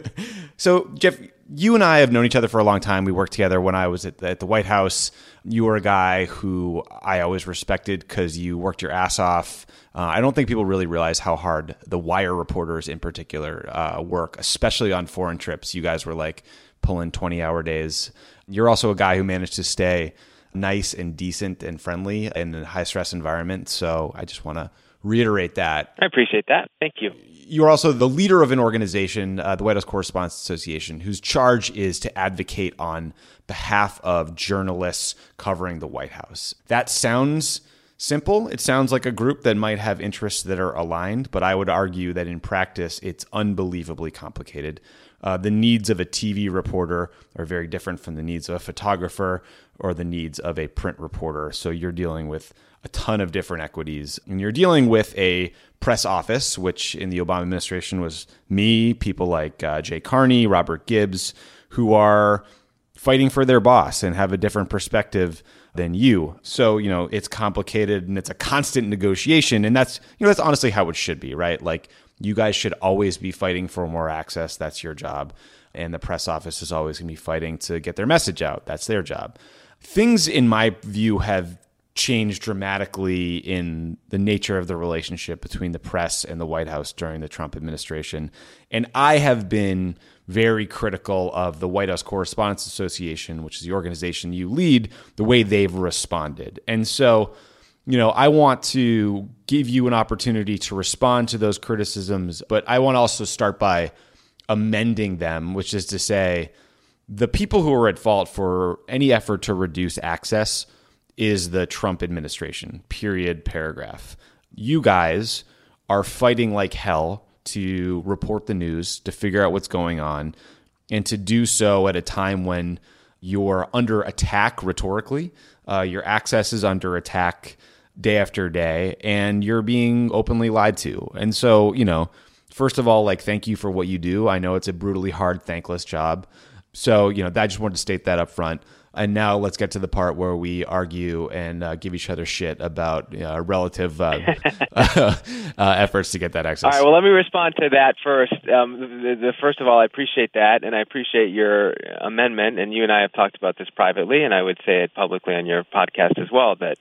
So, Jeff, you and I have known each other for a long time. We worked together when I was at the White House. You were a guy who I always respected because you worked your ass off. I don't think people really realize how hard the wire reporters in particular work, especially on foreign trips. You guys were like pulling 20-hour days. You're also a guy who managed to stay nice and decent and friendly in a high-stress environment. So I just want to reiterate that. I appreciate that. Thank you. You're also the leader of an organization, the White House Correspondents Association, whose charge is to advocate on behalf of journalists covering the White House. That sounds simple. It sounds like a group that might have interests that are aligned, but I would argue that in practice, it's unbelievably complicated. The needs of a TV reporter are very different from the needs of a photographer or the needs of a print reporter. So you're dealing with a ton of different equities. And you're dealing with a press office, which in the Obama administration was me, people like Jay Carney, Robert Gibbs, who are fighting for their boss and have a different perspective than you. So, it's complicated and it's a constant negotiation. And that's honestly how it should be, right? Like, you guys should always be fighting for more access. That's your job. And the press office is always going to be fighting to get their message out. That's their job. Things, in my view, have changed dramatically in the nature of the relationship between the press and the White House during the Trump administration. And I have been very critical of the White House Correspondents Association, which is the organization you lead, the way they've responded. And so, I want to give you an opportunity to respond to those criticisms, but I want to also start by amending them, which is to say, the people who are at fault for any effort to reduce access is the Trump administration, period, paragraph. You guys are fighting like hell to report the news, to figure out what's going on, and to do so at a time when you're under attack rhetorically. Your access is under attack day after day, and you're being openly lied to. And so, first of all, thank you for what you do. I know it's a brutally hard, thankless job. So, I just wanted to state that up front. And now let's get to the part where we argue and give each other shit about relative efforts to get that access. All right, well, let me respond to that first. First of all, I appreciate that, and I appreciate your amendment. And you and I have talked about this privately, and I would say it publicly on your podcast as well, that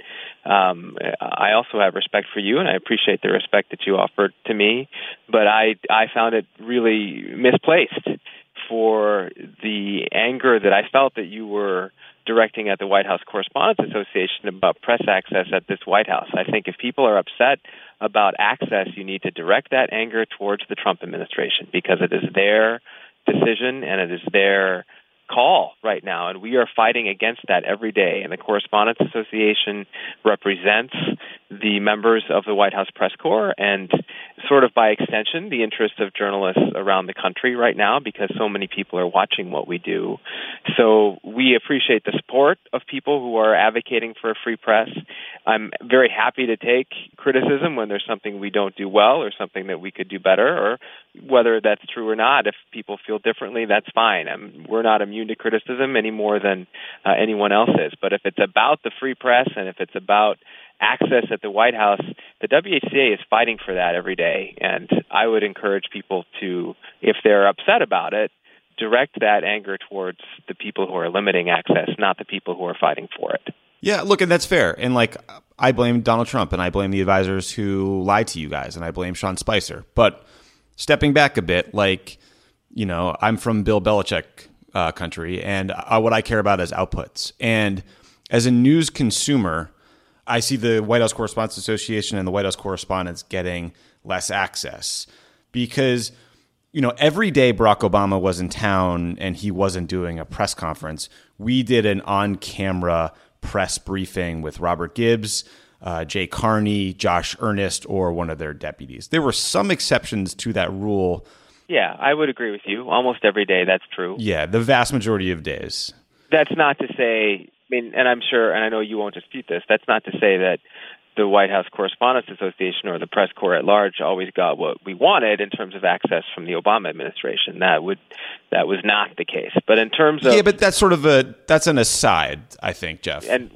I also have respect for you, and I appreciate the respect that you offered to me. But I found it really misplaced for the anger that I felt that you were directing at the White House Correspondents Association about press access at this White House. I think if people are upset about access, you need to direct that anger towards the Trump administration, because it is their decision and it is their call right now, and we are fighting against that every day. And the Correspondents Association represents the members of the White House Press Corps and sort of by extension the interests of journalists around the country right now, because so many people are watching what we do. So we appreciate the support of people who are advocating for a free press. I'm very happy to take criticism when there's something we don't do well or something that we could do better, or whether that's true or not. If people feel differently, that's fine. We're not immune to criticism any more than anyone else is. But if it's about the free press and if it's about access at the White House, the WHCA is fighting for that every day. And I would encourage people to, if they're upset about it, direct that anger towards the people who are limiting access, not the people who are fighting for it. Yeah, look, and that's fair. And I blame Donald Trump and I blame the advisors who lied to you guys and I blame Sean Spicer. But stepping back a bit, I'm from Bill Belichick country, and what I care about is outputs. And as a news consumer, I see the White House Correspondents Association and the White House correspondents getting less access because, every day Barack Obama was in town and he wasn't doing a press conference, we did an on-camera press briefing with Robert Gibbs, Jay Carney, Josh Earnest, or one of their deputies. There were some exceptions to that rule. Yeah, I would agree with you. Almost every day, that's true. Yeah, the vast majority of days. That's not to say, and I'm sure, and I know you won't dispute this, that's not to say that the White House Correspondents Association or the press corps at large always got what we wanted in terms of access from the Obama administration. That was not the case. But in terms of but that's that's an aside, I think, Jeff. And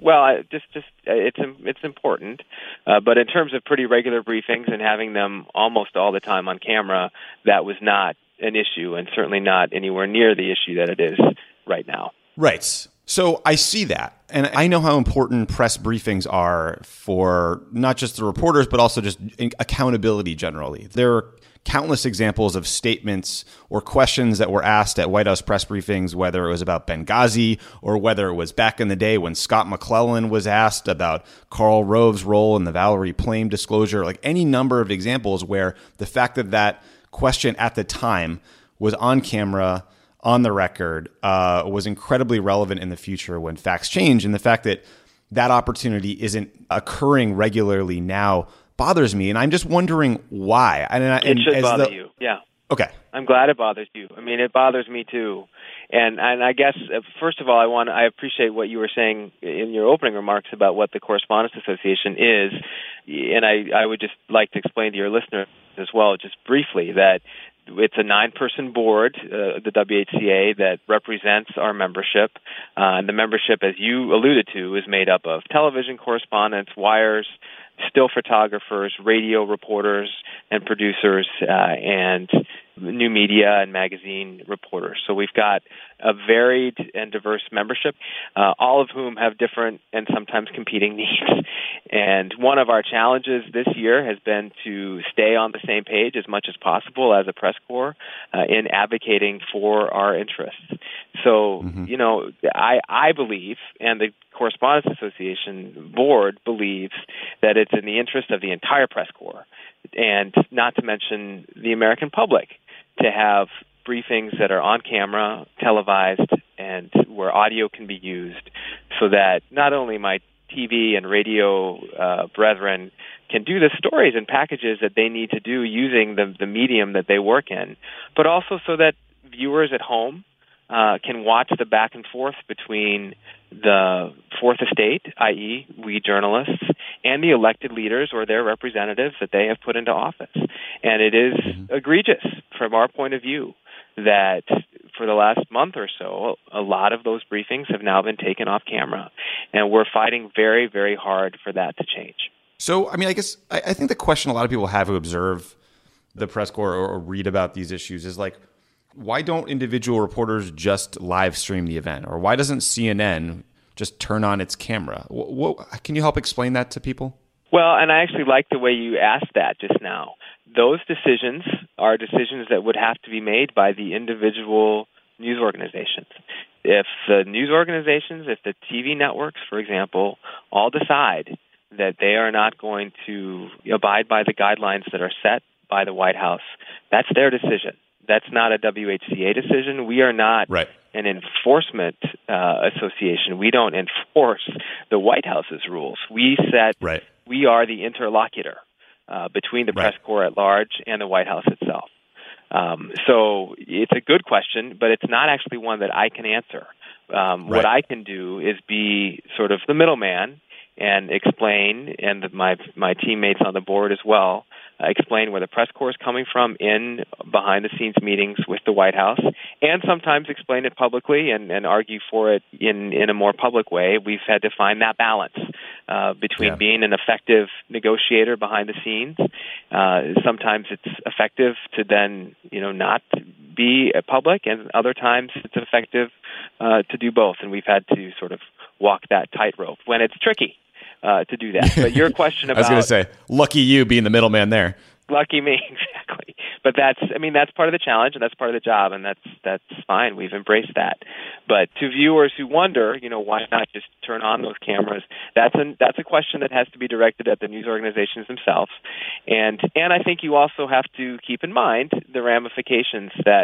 it's important. But in terms of pretty regular briefings and having them almost all the time on camera, that was not an issue, and certainly not anywhere near the issue that it is right now. Right. So I see that. And I know how important press briefings are for not just the reporters, but also just accountability generally. There are countless examples of statements or questions that were asked at White House press briefings, whether it was about Benghazi or whether it was back in the day when Scott McClellan was asked about Karl Rove's role in the Valerie Plame disclosure, like any number of examples where the fact that question at the time was on camera, on the record, was incredibly relevant in the future when facts change. And the fact that opportunity isn't occurring regularly now bothers me. And I'm just wondering why. It should bother you. Yeah. Okay. I'm glad it bothers you. It bothers me too. And I guess, first of all, I appreciate what you were saying in your opening remarks about what the Correspondents Association is. And I would just like to explain to your listeners as well, just briefly, that it's a 9-person board, the WHCA, that represents our membership. And the membership, as you alluded to, is made up of television correspondents, wires, still photographers, radio reporters and producers, and new media and magazine reporters. So we've got a varied and diverse membership, all of whom have different and sometimes competing needs. And one of our challenges this year has been to stay on the same page as much as possible as a press corps in advocating for our interests. So, I believe, and the Correspondents Association board believes, that it's in the interest of the entire press corps, and not to mention the American public, to have briefings that are on camera, televised, and where audio can be used, so that not only my TV and radio brethren can do the stories and packages that they need to do using the medium that they work in, but also so that viewers at home can watch the back and forth between the Fourth Estate, i.e. we journalists, and the elected leaders or their representatives that they have put into office. And it is egregious from our point of view that for the last month or so, a lot of those briefings have now been taken off camera. And we're fighting very, very hard for that to change. So, I guess I think the question a lot of people have who observe the press corps or read about these issues is like, why don't individual reporters just live stream the event? Or why doesn't CNN just turn on its camera? Can you help explain that to people? Well, and I actually like the way you asked that just now. Those decisions are decisions that would have to be made by the individual news organizations. If the news organizations, if the TV networks, for example, all decide that they are not going to abide by the guidelines that are set by the White House, that's their decision. That's not a WHCA decision. We are not an enforcement association. We don't enforce the White House's rules. We set. We are the interlocutor between the press corps at large and the White House itself. So it's a good question, but it's not actually one that I can answer. What I can do is be sort of the middleman and explain, and my teammates on the board as well, explain where the press corps is coming from in behind-the-scenes meetings with the White House, and sometimes explain it publicly and argue for it in a more public way. We've had to find that balance between being an effective negotiator behind the scenes. Sometimes it's effective to then not be public, and other times it's effective to do both. And we've had to sort of walk that tightrope when it's tricky to do that. But your question about... I was going to say, lucky you being the middleman there. Lucky me, exactly. But that's part of the challenge, and that's part of the job, and that's fine. We've embraced that. But to viewers who wonder, why not just turn on those cameras? That's a question that has to be directed at the news organizations themselves. And I think you also have to keep in mind the ramifications that,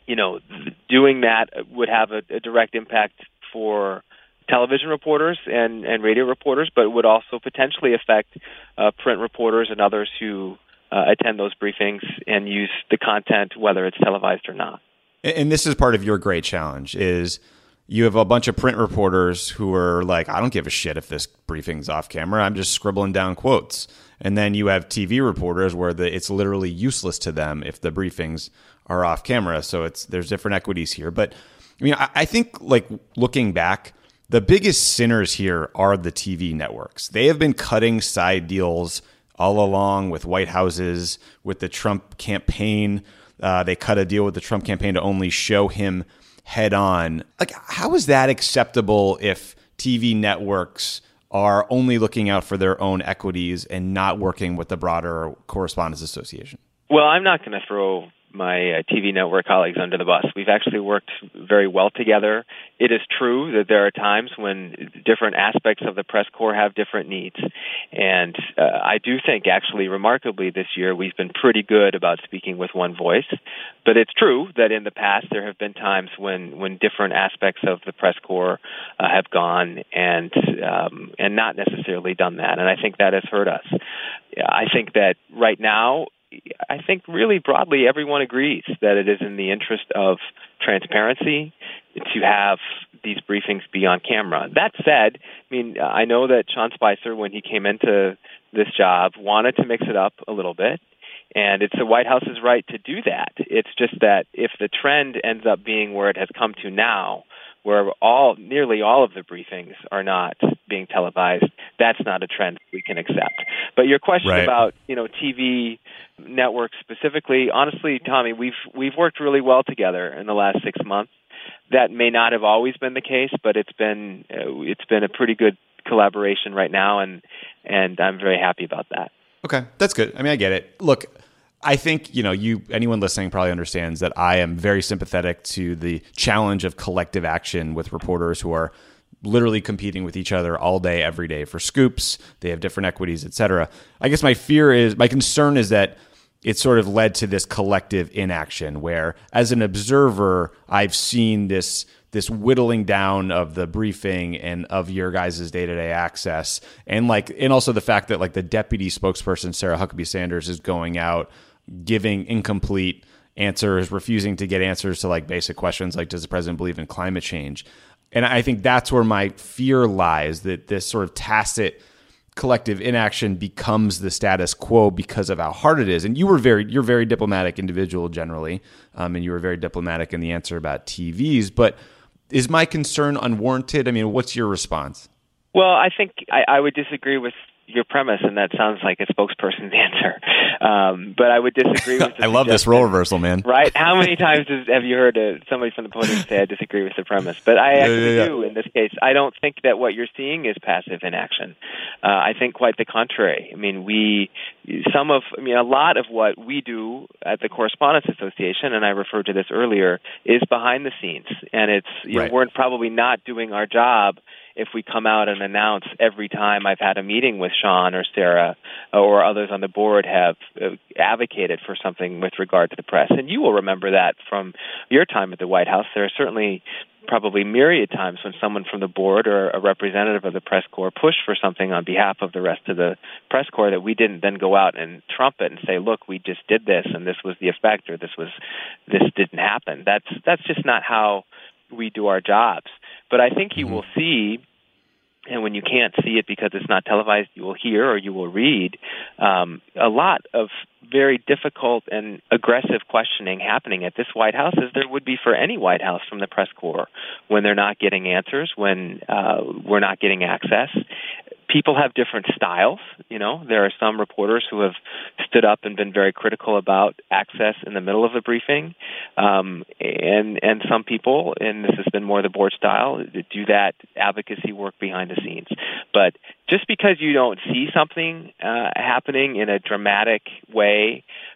doing that would have a direct impact for television reporters and radio reporters, but would also potentially affect print reporters and others who attend those briefings and use the content, whether it's televised or not. And this is part of your great challenge is you have a bunch of print reporters who are like, I don't give a shit if this briefing's off camera. I'm just scribbling down quotes. And then you have TV reporters where it's literally useless to them if the briefings are off camera. So there's different equities here. But I think like looking back, the biggest sinners here are the TV networks. They have been cutting side deals all along with White Houses, with the Trump campaign. They cut a deal with the Trump campaign to only show him head on. Like, how is that acceptable if TV networks are only looking out for their own equities and not working with the broader Correspondents Association? Well, I'm not going to throw my TV network colleagues under the bus. We've actually worked very well together. It is true that there are times when different aspects of the press corps have different needs. And I do think, actually, remarkably this year, we've been pretty good about speaking with one voice. But it's true that in the past there have been times when different aspects of the press corps have gone and not necessarily done that. And I think that has hurt us. I think that right now, I think really broadly everyone agrees that it is in the interest of transparency to have these briefings be on camera. That said, I know that Sean Spicer, when he came into this job, wanted to mix it up a little bit, and it's the White House's right to do that. It's just that if the trend ends up being where it has come to now, where nearly all of the briefings are not being televised, that's not a trend we can accept. But your question about, TV networks specifically, honestly, Tommy, we've worked really well together in the last 6 months. That may not have always been the case, but it's been a pretty good collaboration right now, and I'm very happy about that. Okay, that's good. I get it. Look, I think, anyone listening probably understands that I am very sympathetic to the challenge of collective action with reporters who are literally competing with each other all day, every day for scoops. They have different equities, et cetera. I guess my concern is that it sort of led to this collective inaction where, as an observer, I've seen this whittling down of the briefing and of your guys' day-to-day access. And also the fact that the deputy spokesperson, Sarah Huckabee Sanders, is going out giving incomplete answers, refusing to get answers to basic questions like, does the president believe in climate change? And I think that's where my fear lies, that this sort of tacit collective inaction becomes the status quo because of how hard it is. And you're a very diplomatic individual generally, and you were very diplomatic in the answer about TVs. But is my concern unwarranted? What's your response? Well, I think I would disagree with your premise, and that sounds like a spokesperson's answer. But I would disagree with the I love this role reversal, man. Right? How many times have you heard somebody from the podium say, I disagree with the premise? But I actually do in this case. I don't think that what you're seeing is passive inaction. I think quite the contrary. A lot of what we do at the Correspondents Association, and I referred to this earlier, is behind the scenes. And it's, we're probably not doing our job if we come out and announce every time I've had a meeting with Sean or Sarah or others on the board have advocated for something with regard to the press. And you will remember that from your time at the White House. There are certainly probably myriad times when someone from the board or a representative of the press corps pushed for something on behalf of the rest of the press corps that we didn't then go out and trumpet and say, look, we just did this and this was the effect, or this didn't happen. That's just not how we do our jobs. But I think you will see, and when you can't see it because it's not televised, you will hear or you will read a lot of very difficult and aggressive questioning happening at this White House, as there would be for any White House from the press corps, when they're not getting answers, when we're not getting access. People have different styles. There are some reporters who have stood up and been very critical about access in the middle of a briefing, and some people, and this has been more the board style, do that advocacy work behind the scenes. But just because you don't see something happening in a dramatic way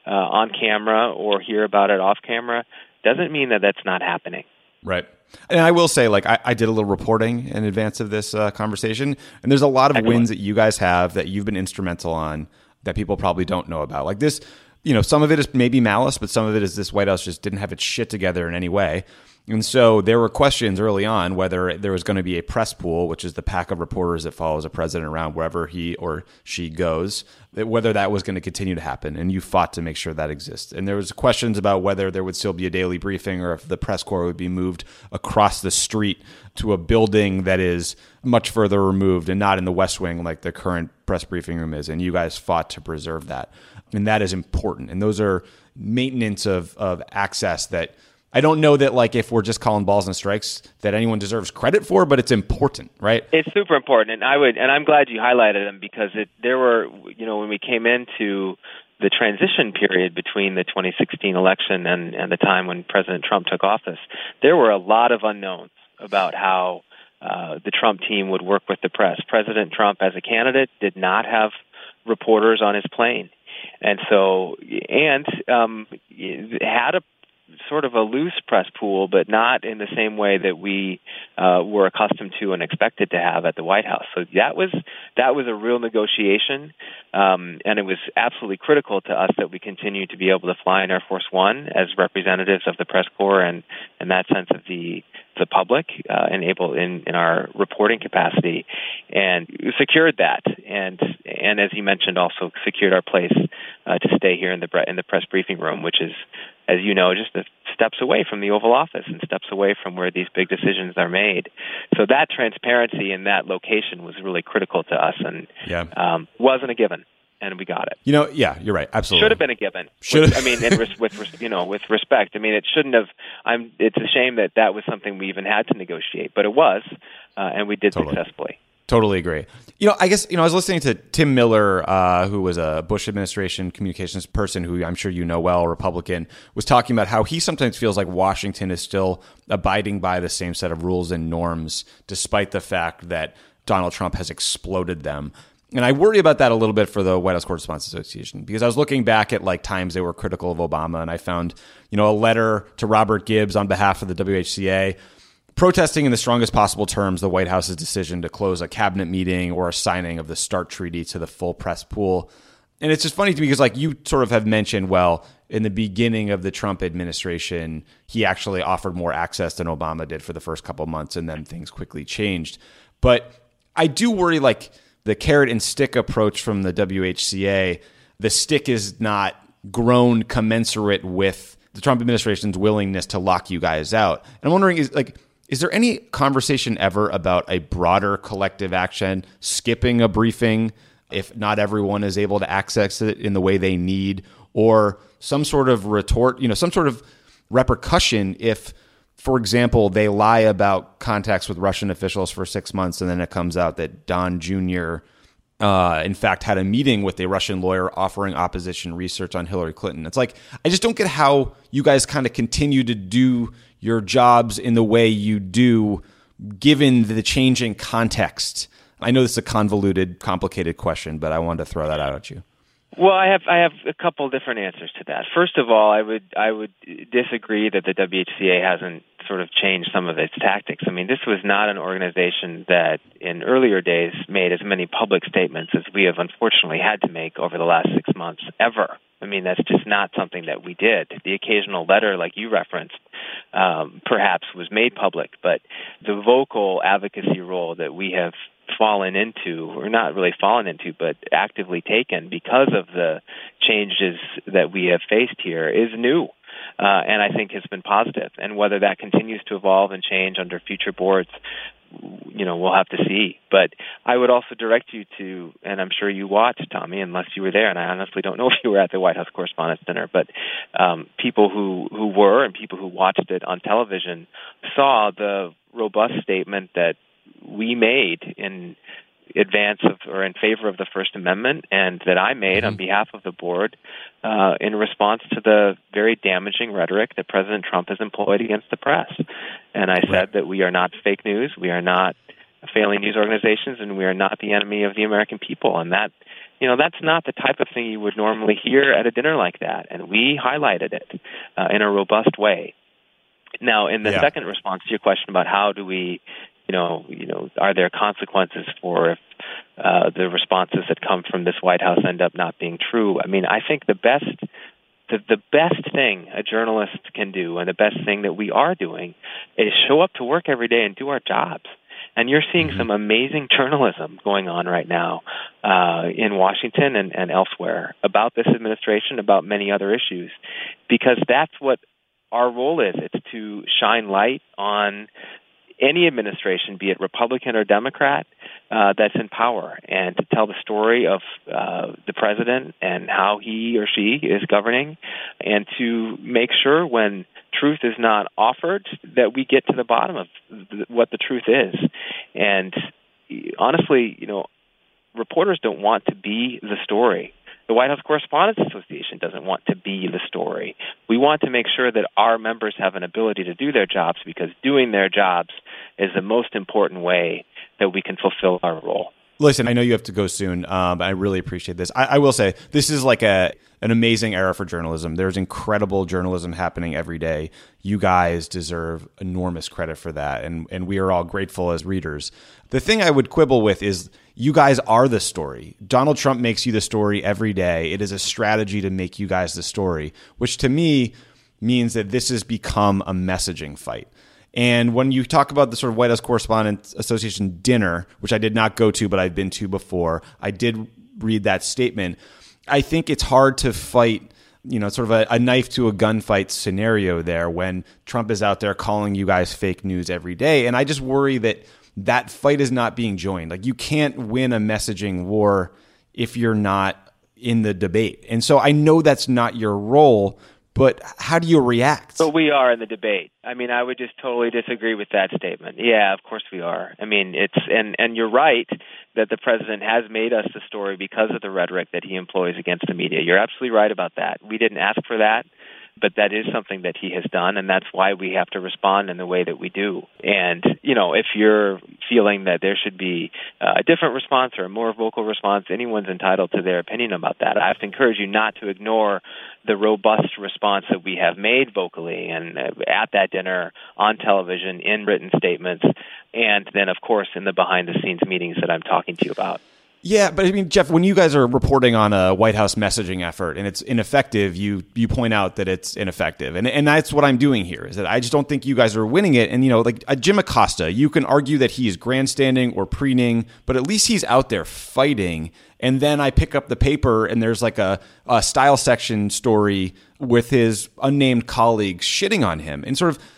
on camera or hear about it off camera doesn't mean that that's not happening. Right. And I will say, like, I did a little reporting in advance of this conversation, and there's a lot of wins that you guys have that you've been instrumental on that people probably don't know about. Like this, some of it is maybe malice, but some of it is this White House just didn't have its shit together in any way. And so there were questions early on whether there was going to be a press pool, which is the pack of reporters that follows a president around wherever he or she goes, whether that was going to continue to happen. And you fought to make sure that exists. And there was questions about whether there would still be a daily briefing or if the press corps would be moved across the street to a building that is much further removed and not in the West Wing like the current press briefing room is. And you guys fought to preserve that. And that is important. And those are maintenance of access that I don't know that, like, if we're just calling balls and strikes that anyone deserves credit for, but it's important, right? It's super important, and I'm glad you highlighted them because there were, when we came into the transition period between the 2016 election and the time when President Trump took office, there were a lot of unknowns about how the Trump team would work with the press. President Trump, as a candidate, did not have reporters on his plane, and had a sort of a loose press pool, but not in the same way that we were accustomed to and expected to have at the White House. So that was a real negotiation, and it was absolutely critical to us that we continue to be able to fly in Air Force One as representatives of the press corps and that sense of the public, and able in our reporting capacity, and secured that, and as you mentioned, also secured our place to stay here in the press briefing room, which is, as you know, just steps away from the Oval Office and steps away from where these big decisions are made. So that transparency in that location was really critical to us, and wasn't a given. And we got it. Yeah, you're right. Absolutely. Should have been a given. With respect. I mean, it shouldn't have. It's a shame that was something we even had to negotiate, but it was, and we did successfully. Totally agree. I guess, I was listening to Tim Miller, who was a Bush administration communications person who I'm sure you know well, Republican, was talking about how he sometimes feels like Washington is still abiding by the same set of rules and norms, despite the fact that Donald Trump has exploded them. And I worry about that a little bit for the White House Correspondents Association, because I was looking back at like times they were critical of Obama, and I found, a letter to Robert Gibbs on behalf of the WHCA protesting in the strongest possible terms the White House's decision to close a cabinet meeting or a signing of the START treaty to the full press pool. And it's just funny to me because, like, you sort of have mentioned, well, in the beginning of the Trump administration, he actually offered more access than Obama did for the first couple of months, and then things quickly changed. But I do worry, like, the carrot and stick approach from the WHCA, the stick is not grown commensurate with the Trump administration's willingness to lock you guys out. And I'm wondering, is there any conversation ever about a broader collective action, skipping a briefing if not everyone is able to access it in the way they need, or some sort of retort, some sort of repercussion if, for example, they lie about contacts with Russian officials for 6 months and then it comes out that Don Jr. In fact had a meeting with a Russian lawyer offering opposition research on Hillary Clinton. It's like, I just don't get how you guys kind of continue to do your jobs in the way you do, given the changing context. I know this is a convoluted, complicated question, but I wanted to throw that out at you. Well, I have a couple different answers to that. First of all, I would disagree that the WHCA hasn't sort of changed some of its tactics. I mean, this was not an organization that in earlier days made as many public statements as we have unfortunately had to make over the last 6 months ever. I mean, that's just not something that we did. The occasional letter, like you referenced, perhaps was made public, but the vocal advocacy role that we have fallen into, or not really fallen into, but actively taken because of the changes that we have faced here is new. And I think has been positive. And whether that continues to evolve and change under future boards, we'll have to see. But I would also direct you to, and I'm sure you watched, Tommy, unless you were there, and I honestly don't know if you were at the White House Correspondents' Dinner, but people who were and people who watched it on television saw the robust statement that we made in advance of or in favor of the First Amendment, and that I made on behalf of the board in response to the very damaging rhetoric that President Trump has employed against the press. And I said that we are not fake news, we are not failing news organizations, and we are not the enemy of the American people. And that That's not the type of thing you would normally hear at a dinner like that, and we highlighted it in a robust way. Now, in the second response to your question about how do we, are there consequences for if the responses that come from this White House end up not being true? I mean, I think the best thing a journalist can do, and the best thing that we are doing, is show up to work every day and do our jobs. And you're seeing some amazing journalism going on right now in Washington and elsewhere about this administration, about many other issues, because that's what our role is. It's to shine light on any administration, be it Republican or Democrat, that's in power, and to tell the story of the president and how he or she is governing, and to make sure when truth is not offered that we get to the bottom of what the truth is. And honestly, reporters don't want to be the story. The White House Correspondents Association doesn't want to be the story. We want to make sure that our members have an ability to do their jobs, because doing their jobs is the most important way that we can fulfill our role. Listen, I know you have to go soon, but I really appreciate this. I will say this is like an amazing era for journalism. There's incredible journalism happening every day. You guys deserve enormous credit for that, and we are all grateful as readers. The thing I would quibble with is you guys are the story. Donald Trump makes you the story every day. It is a strategy to make you guys the story, which to me means that this has become a messaging fight. And when you talk about the sort of White House Correspondents Association dinner, which I did not go to, but I've been to before, I did read that statement. I think it's hard to fight, sort of a knife to a gunfight scenario there when Trump is out there calling you guys fake news every day. And I just worry that fight is not being joined. Like, you can't win a messaging war if you're not in the debate. And so I know that's not your role, but how do you react? But we are in the debate. I mean, I would just totally disagree with that statement. Yeah, of course we are. I mean, and you're right that the president has made us the story because of the rhetoric that he employs against the media. You're absolutely right about that. We didn't ask for that, but that is something that he has done, and that's why we have to respond in the way that we do. And, if you're feeling that there should be a different response or a more vocal response, anyone's entitled to their opinion about that. I have to encourage you not to ignore the robust response that we have made vocally and at that dinner, on television, in written statements, and then, of course, in the behind-the-scenes meetings that I'm talking to you about. Yeah, but I mean, Jeff, when you guys are reporting on a White House messaging effort and it's ineffective, you point out that it's ineffective. And that's what I'm doing here, is that I just don't think you guys are winning it. And, like Jim Acosta, you can argue that he's grandstanding or preening, but at least he's out there fighting. And then I pick up the paper and there's like a style section story with his unnamed colleagues shitting on him. And sort of,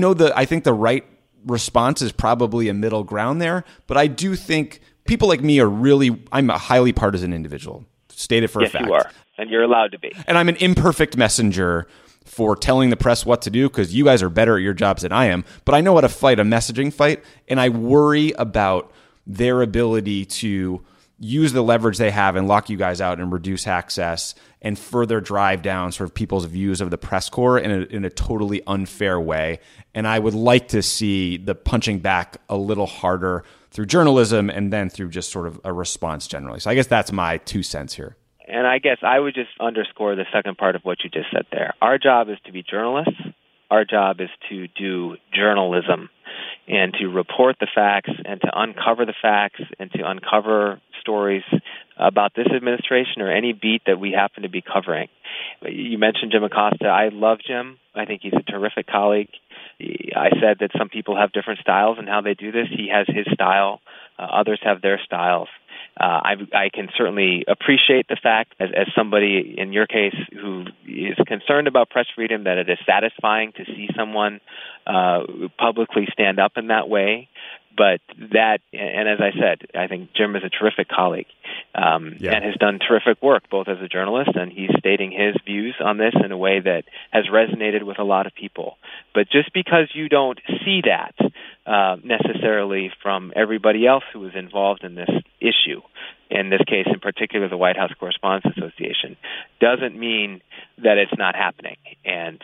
I think the right response is probably a middle ground there, but I do think people like me I'm a highly partisan individual, stated for a fact. Yes, you are, and you're allowed to be. And I'm an imperfect messenger for telling the press what to do, because you guys are better at your jobs than I am. But I know how to fight a messaging fight, and I worry about their ability to use the leverage they have and lock you guys out and reduce access and further drive down sort of people's views of the press corps in a totally unfair way. And I would like to see the punching back a little harder through journalism and then through just sort of a response generally. So I guess that's my 2 cents here. And I guess I would just underscore the second part of what you just said there. Our job is to be journalists. Our job is to do journalism and to report the facts and to uncover the facts and to uncover stories about this administration or any beat that we happen to be covering. You mentioned Jim Acosta. I love Jim. I think he's a terrific colleague. I said that some people have different styles in how they do this. He has his style. Others have their styles. I can certainly appreciate the fact, as somebody in your case who is concerned about press freedom, that it is satisfying to see someone publicly stand up in that way. But that, and as I said, I think Jim is a terrific colleague and has done terrific work, both as a journalist, and he's stating his views on this in a way that has resonated with a lot of people. But just because you don't see that necessarily from everybody else who is involved in this issue, in this case in particular the White House Correspondents Association, doesn't mean that it's not happening. And,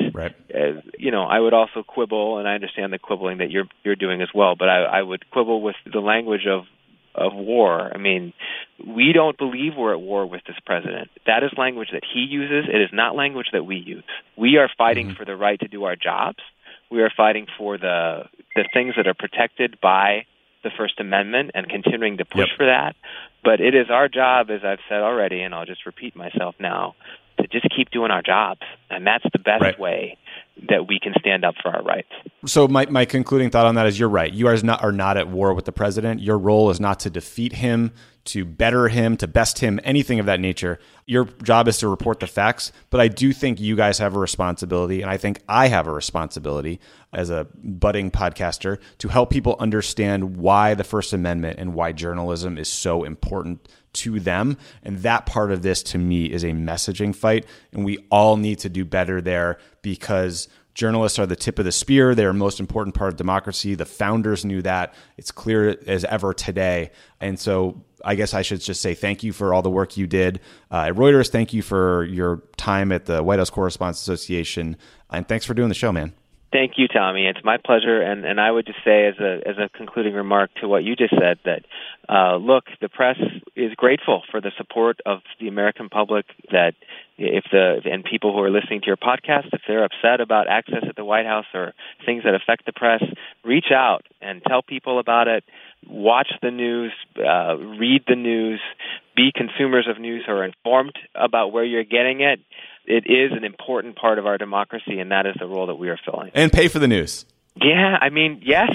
I would also quibble, and I understand the quibbling that you're doing as well, but I would quibble with the language of of war. I mean, we don't believe we're at war with this president. That is language that he uses. It is not language that we use. We are fighting for the right to do our jobs. We are fighting for the things that are protected by the First Amendment and continuing to push for that. But it is our job, as I've said already, and I'll just repeat myself now, to just keep doing our jobs. And that's the best way that we can stand up for our rights. So my concluding thought on that is you're right. You are not at war with the president. Your role is not to defeat him, to better him, to best him, anything of that nature. Your job is to report the facts. But I do think you guys have a responsibility, and I think I have a responsibility as a budding podcaster to help people understand why the First Amendment and why journalism is so important to them. And that part of this, to me, is a messaging fight. And we all need to do better there because journalists are the tip of the spear. They're the most important part of democracy. The founders knew that. It's clear as ever today. And so I guess I should just say thank you for all the work you did at Reuters. Thank you for your time at the White House Correspondents Association. And thanks for doing the show, man. Thank you, Tommy. It's my pleasure, and I would just say as a concluding remark to what you just said that, look, the press is grateful for the support of the American public. That and people who are listening to your podcast, if they're upset about access at the White House or things that affect the press, reach out and tell people about it. Watch the news, read the news, be consumers of news who are informed about where you're getting it. It is an important part of our democracy, and that is the role that we are filling. And pay for the news. Yeah, I mean, yes,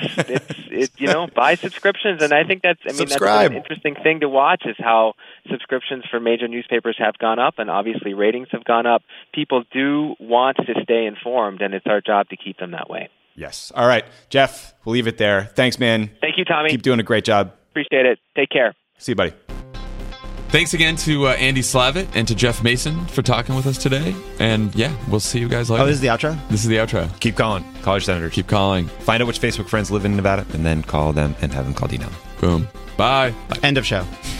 buy subscriptions, and I think that's an interesting thing to watch is how subscriptions for major newspapers have gone up, and obviously ratings have gone up. People do want to stay informed, and it's our job to keep them that way. Yes. All right, Jeff, we'll leave it there. Thanks, man. Thank you, Tommy. Keep doing a great job. Appreciate it. Take care. See you, buddy. Thanks again to Andy Slavitt and to Jeff Mason for talking with us today. And yeah, we'll see you guys later. Oh, this is the outro? This is the outro. Keep calling. Call your senators. Keep calling. Find out which Facebook friends live in Nevada and then call them and have them call Dean Allen. Boom. Bye. End of show.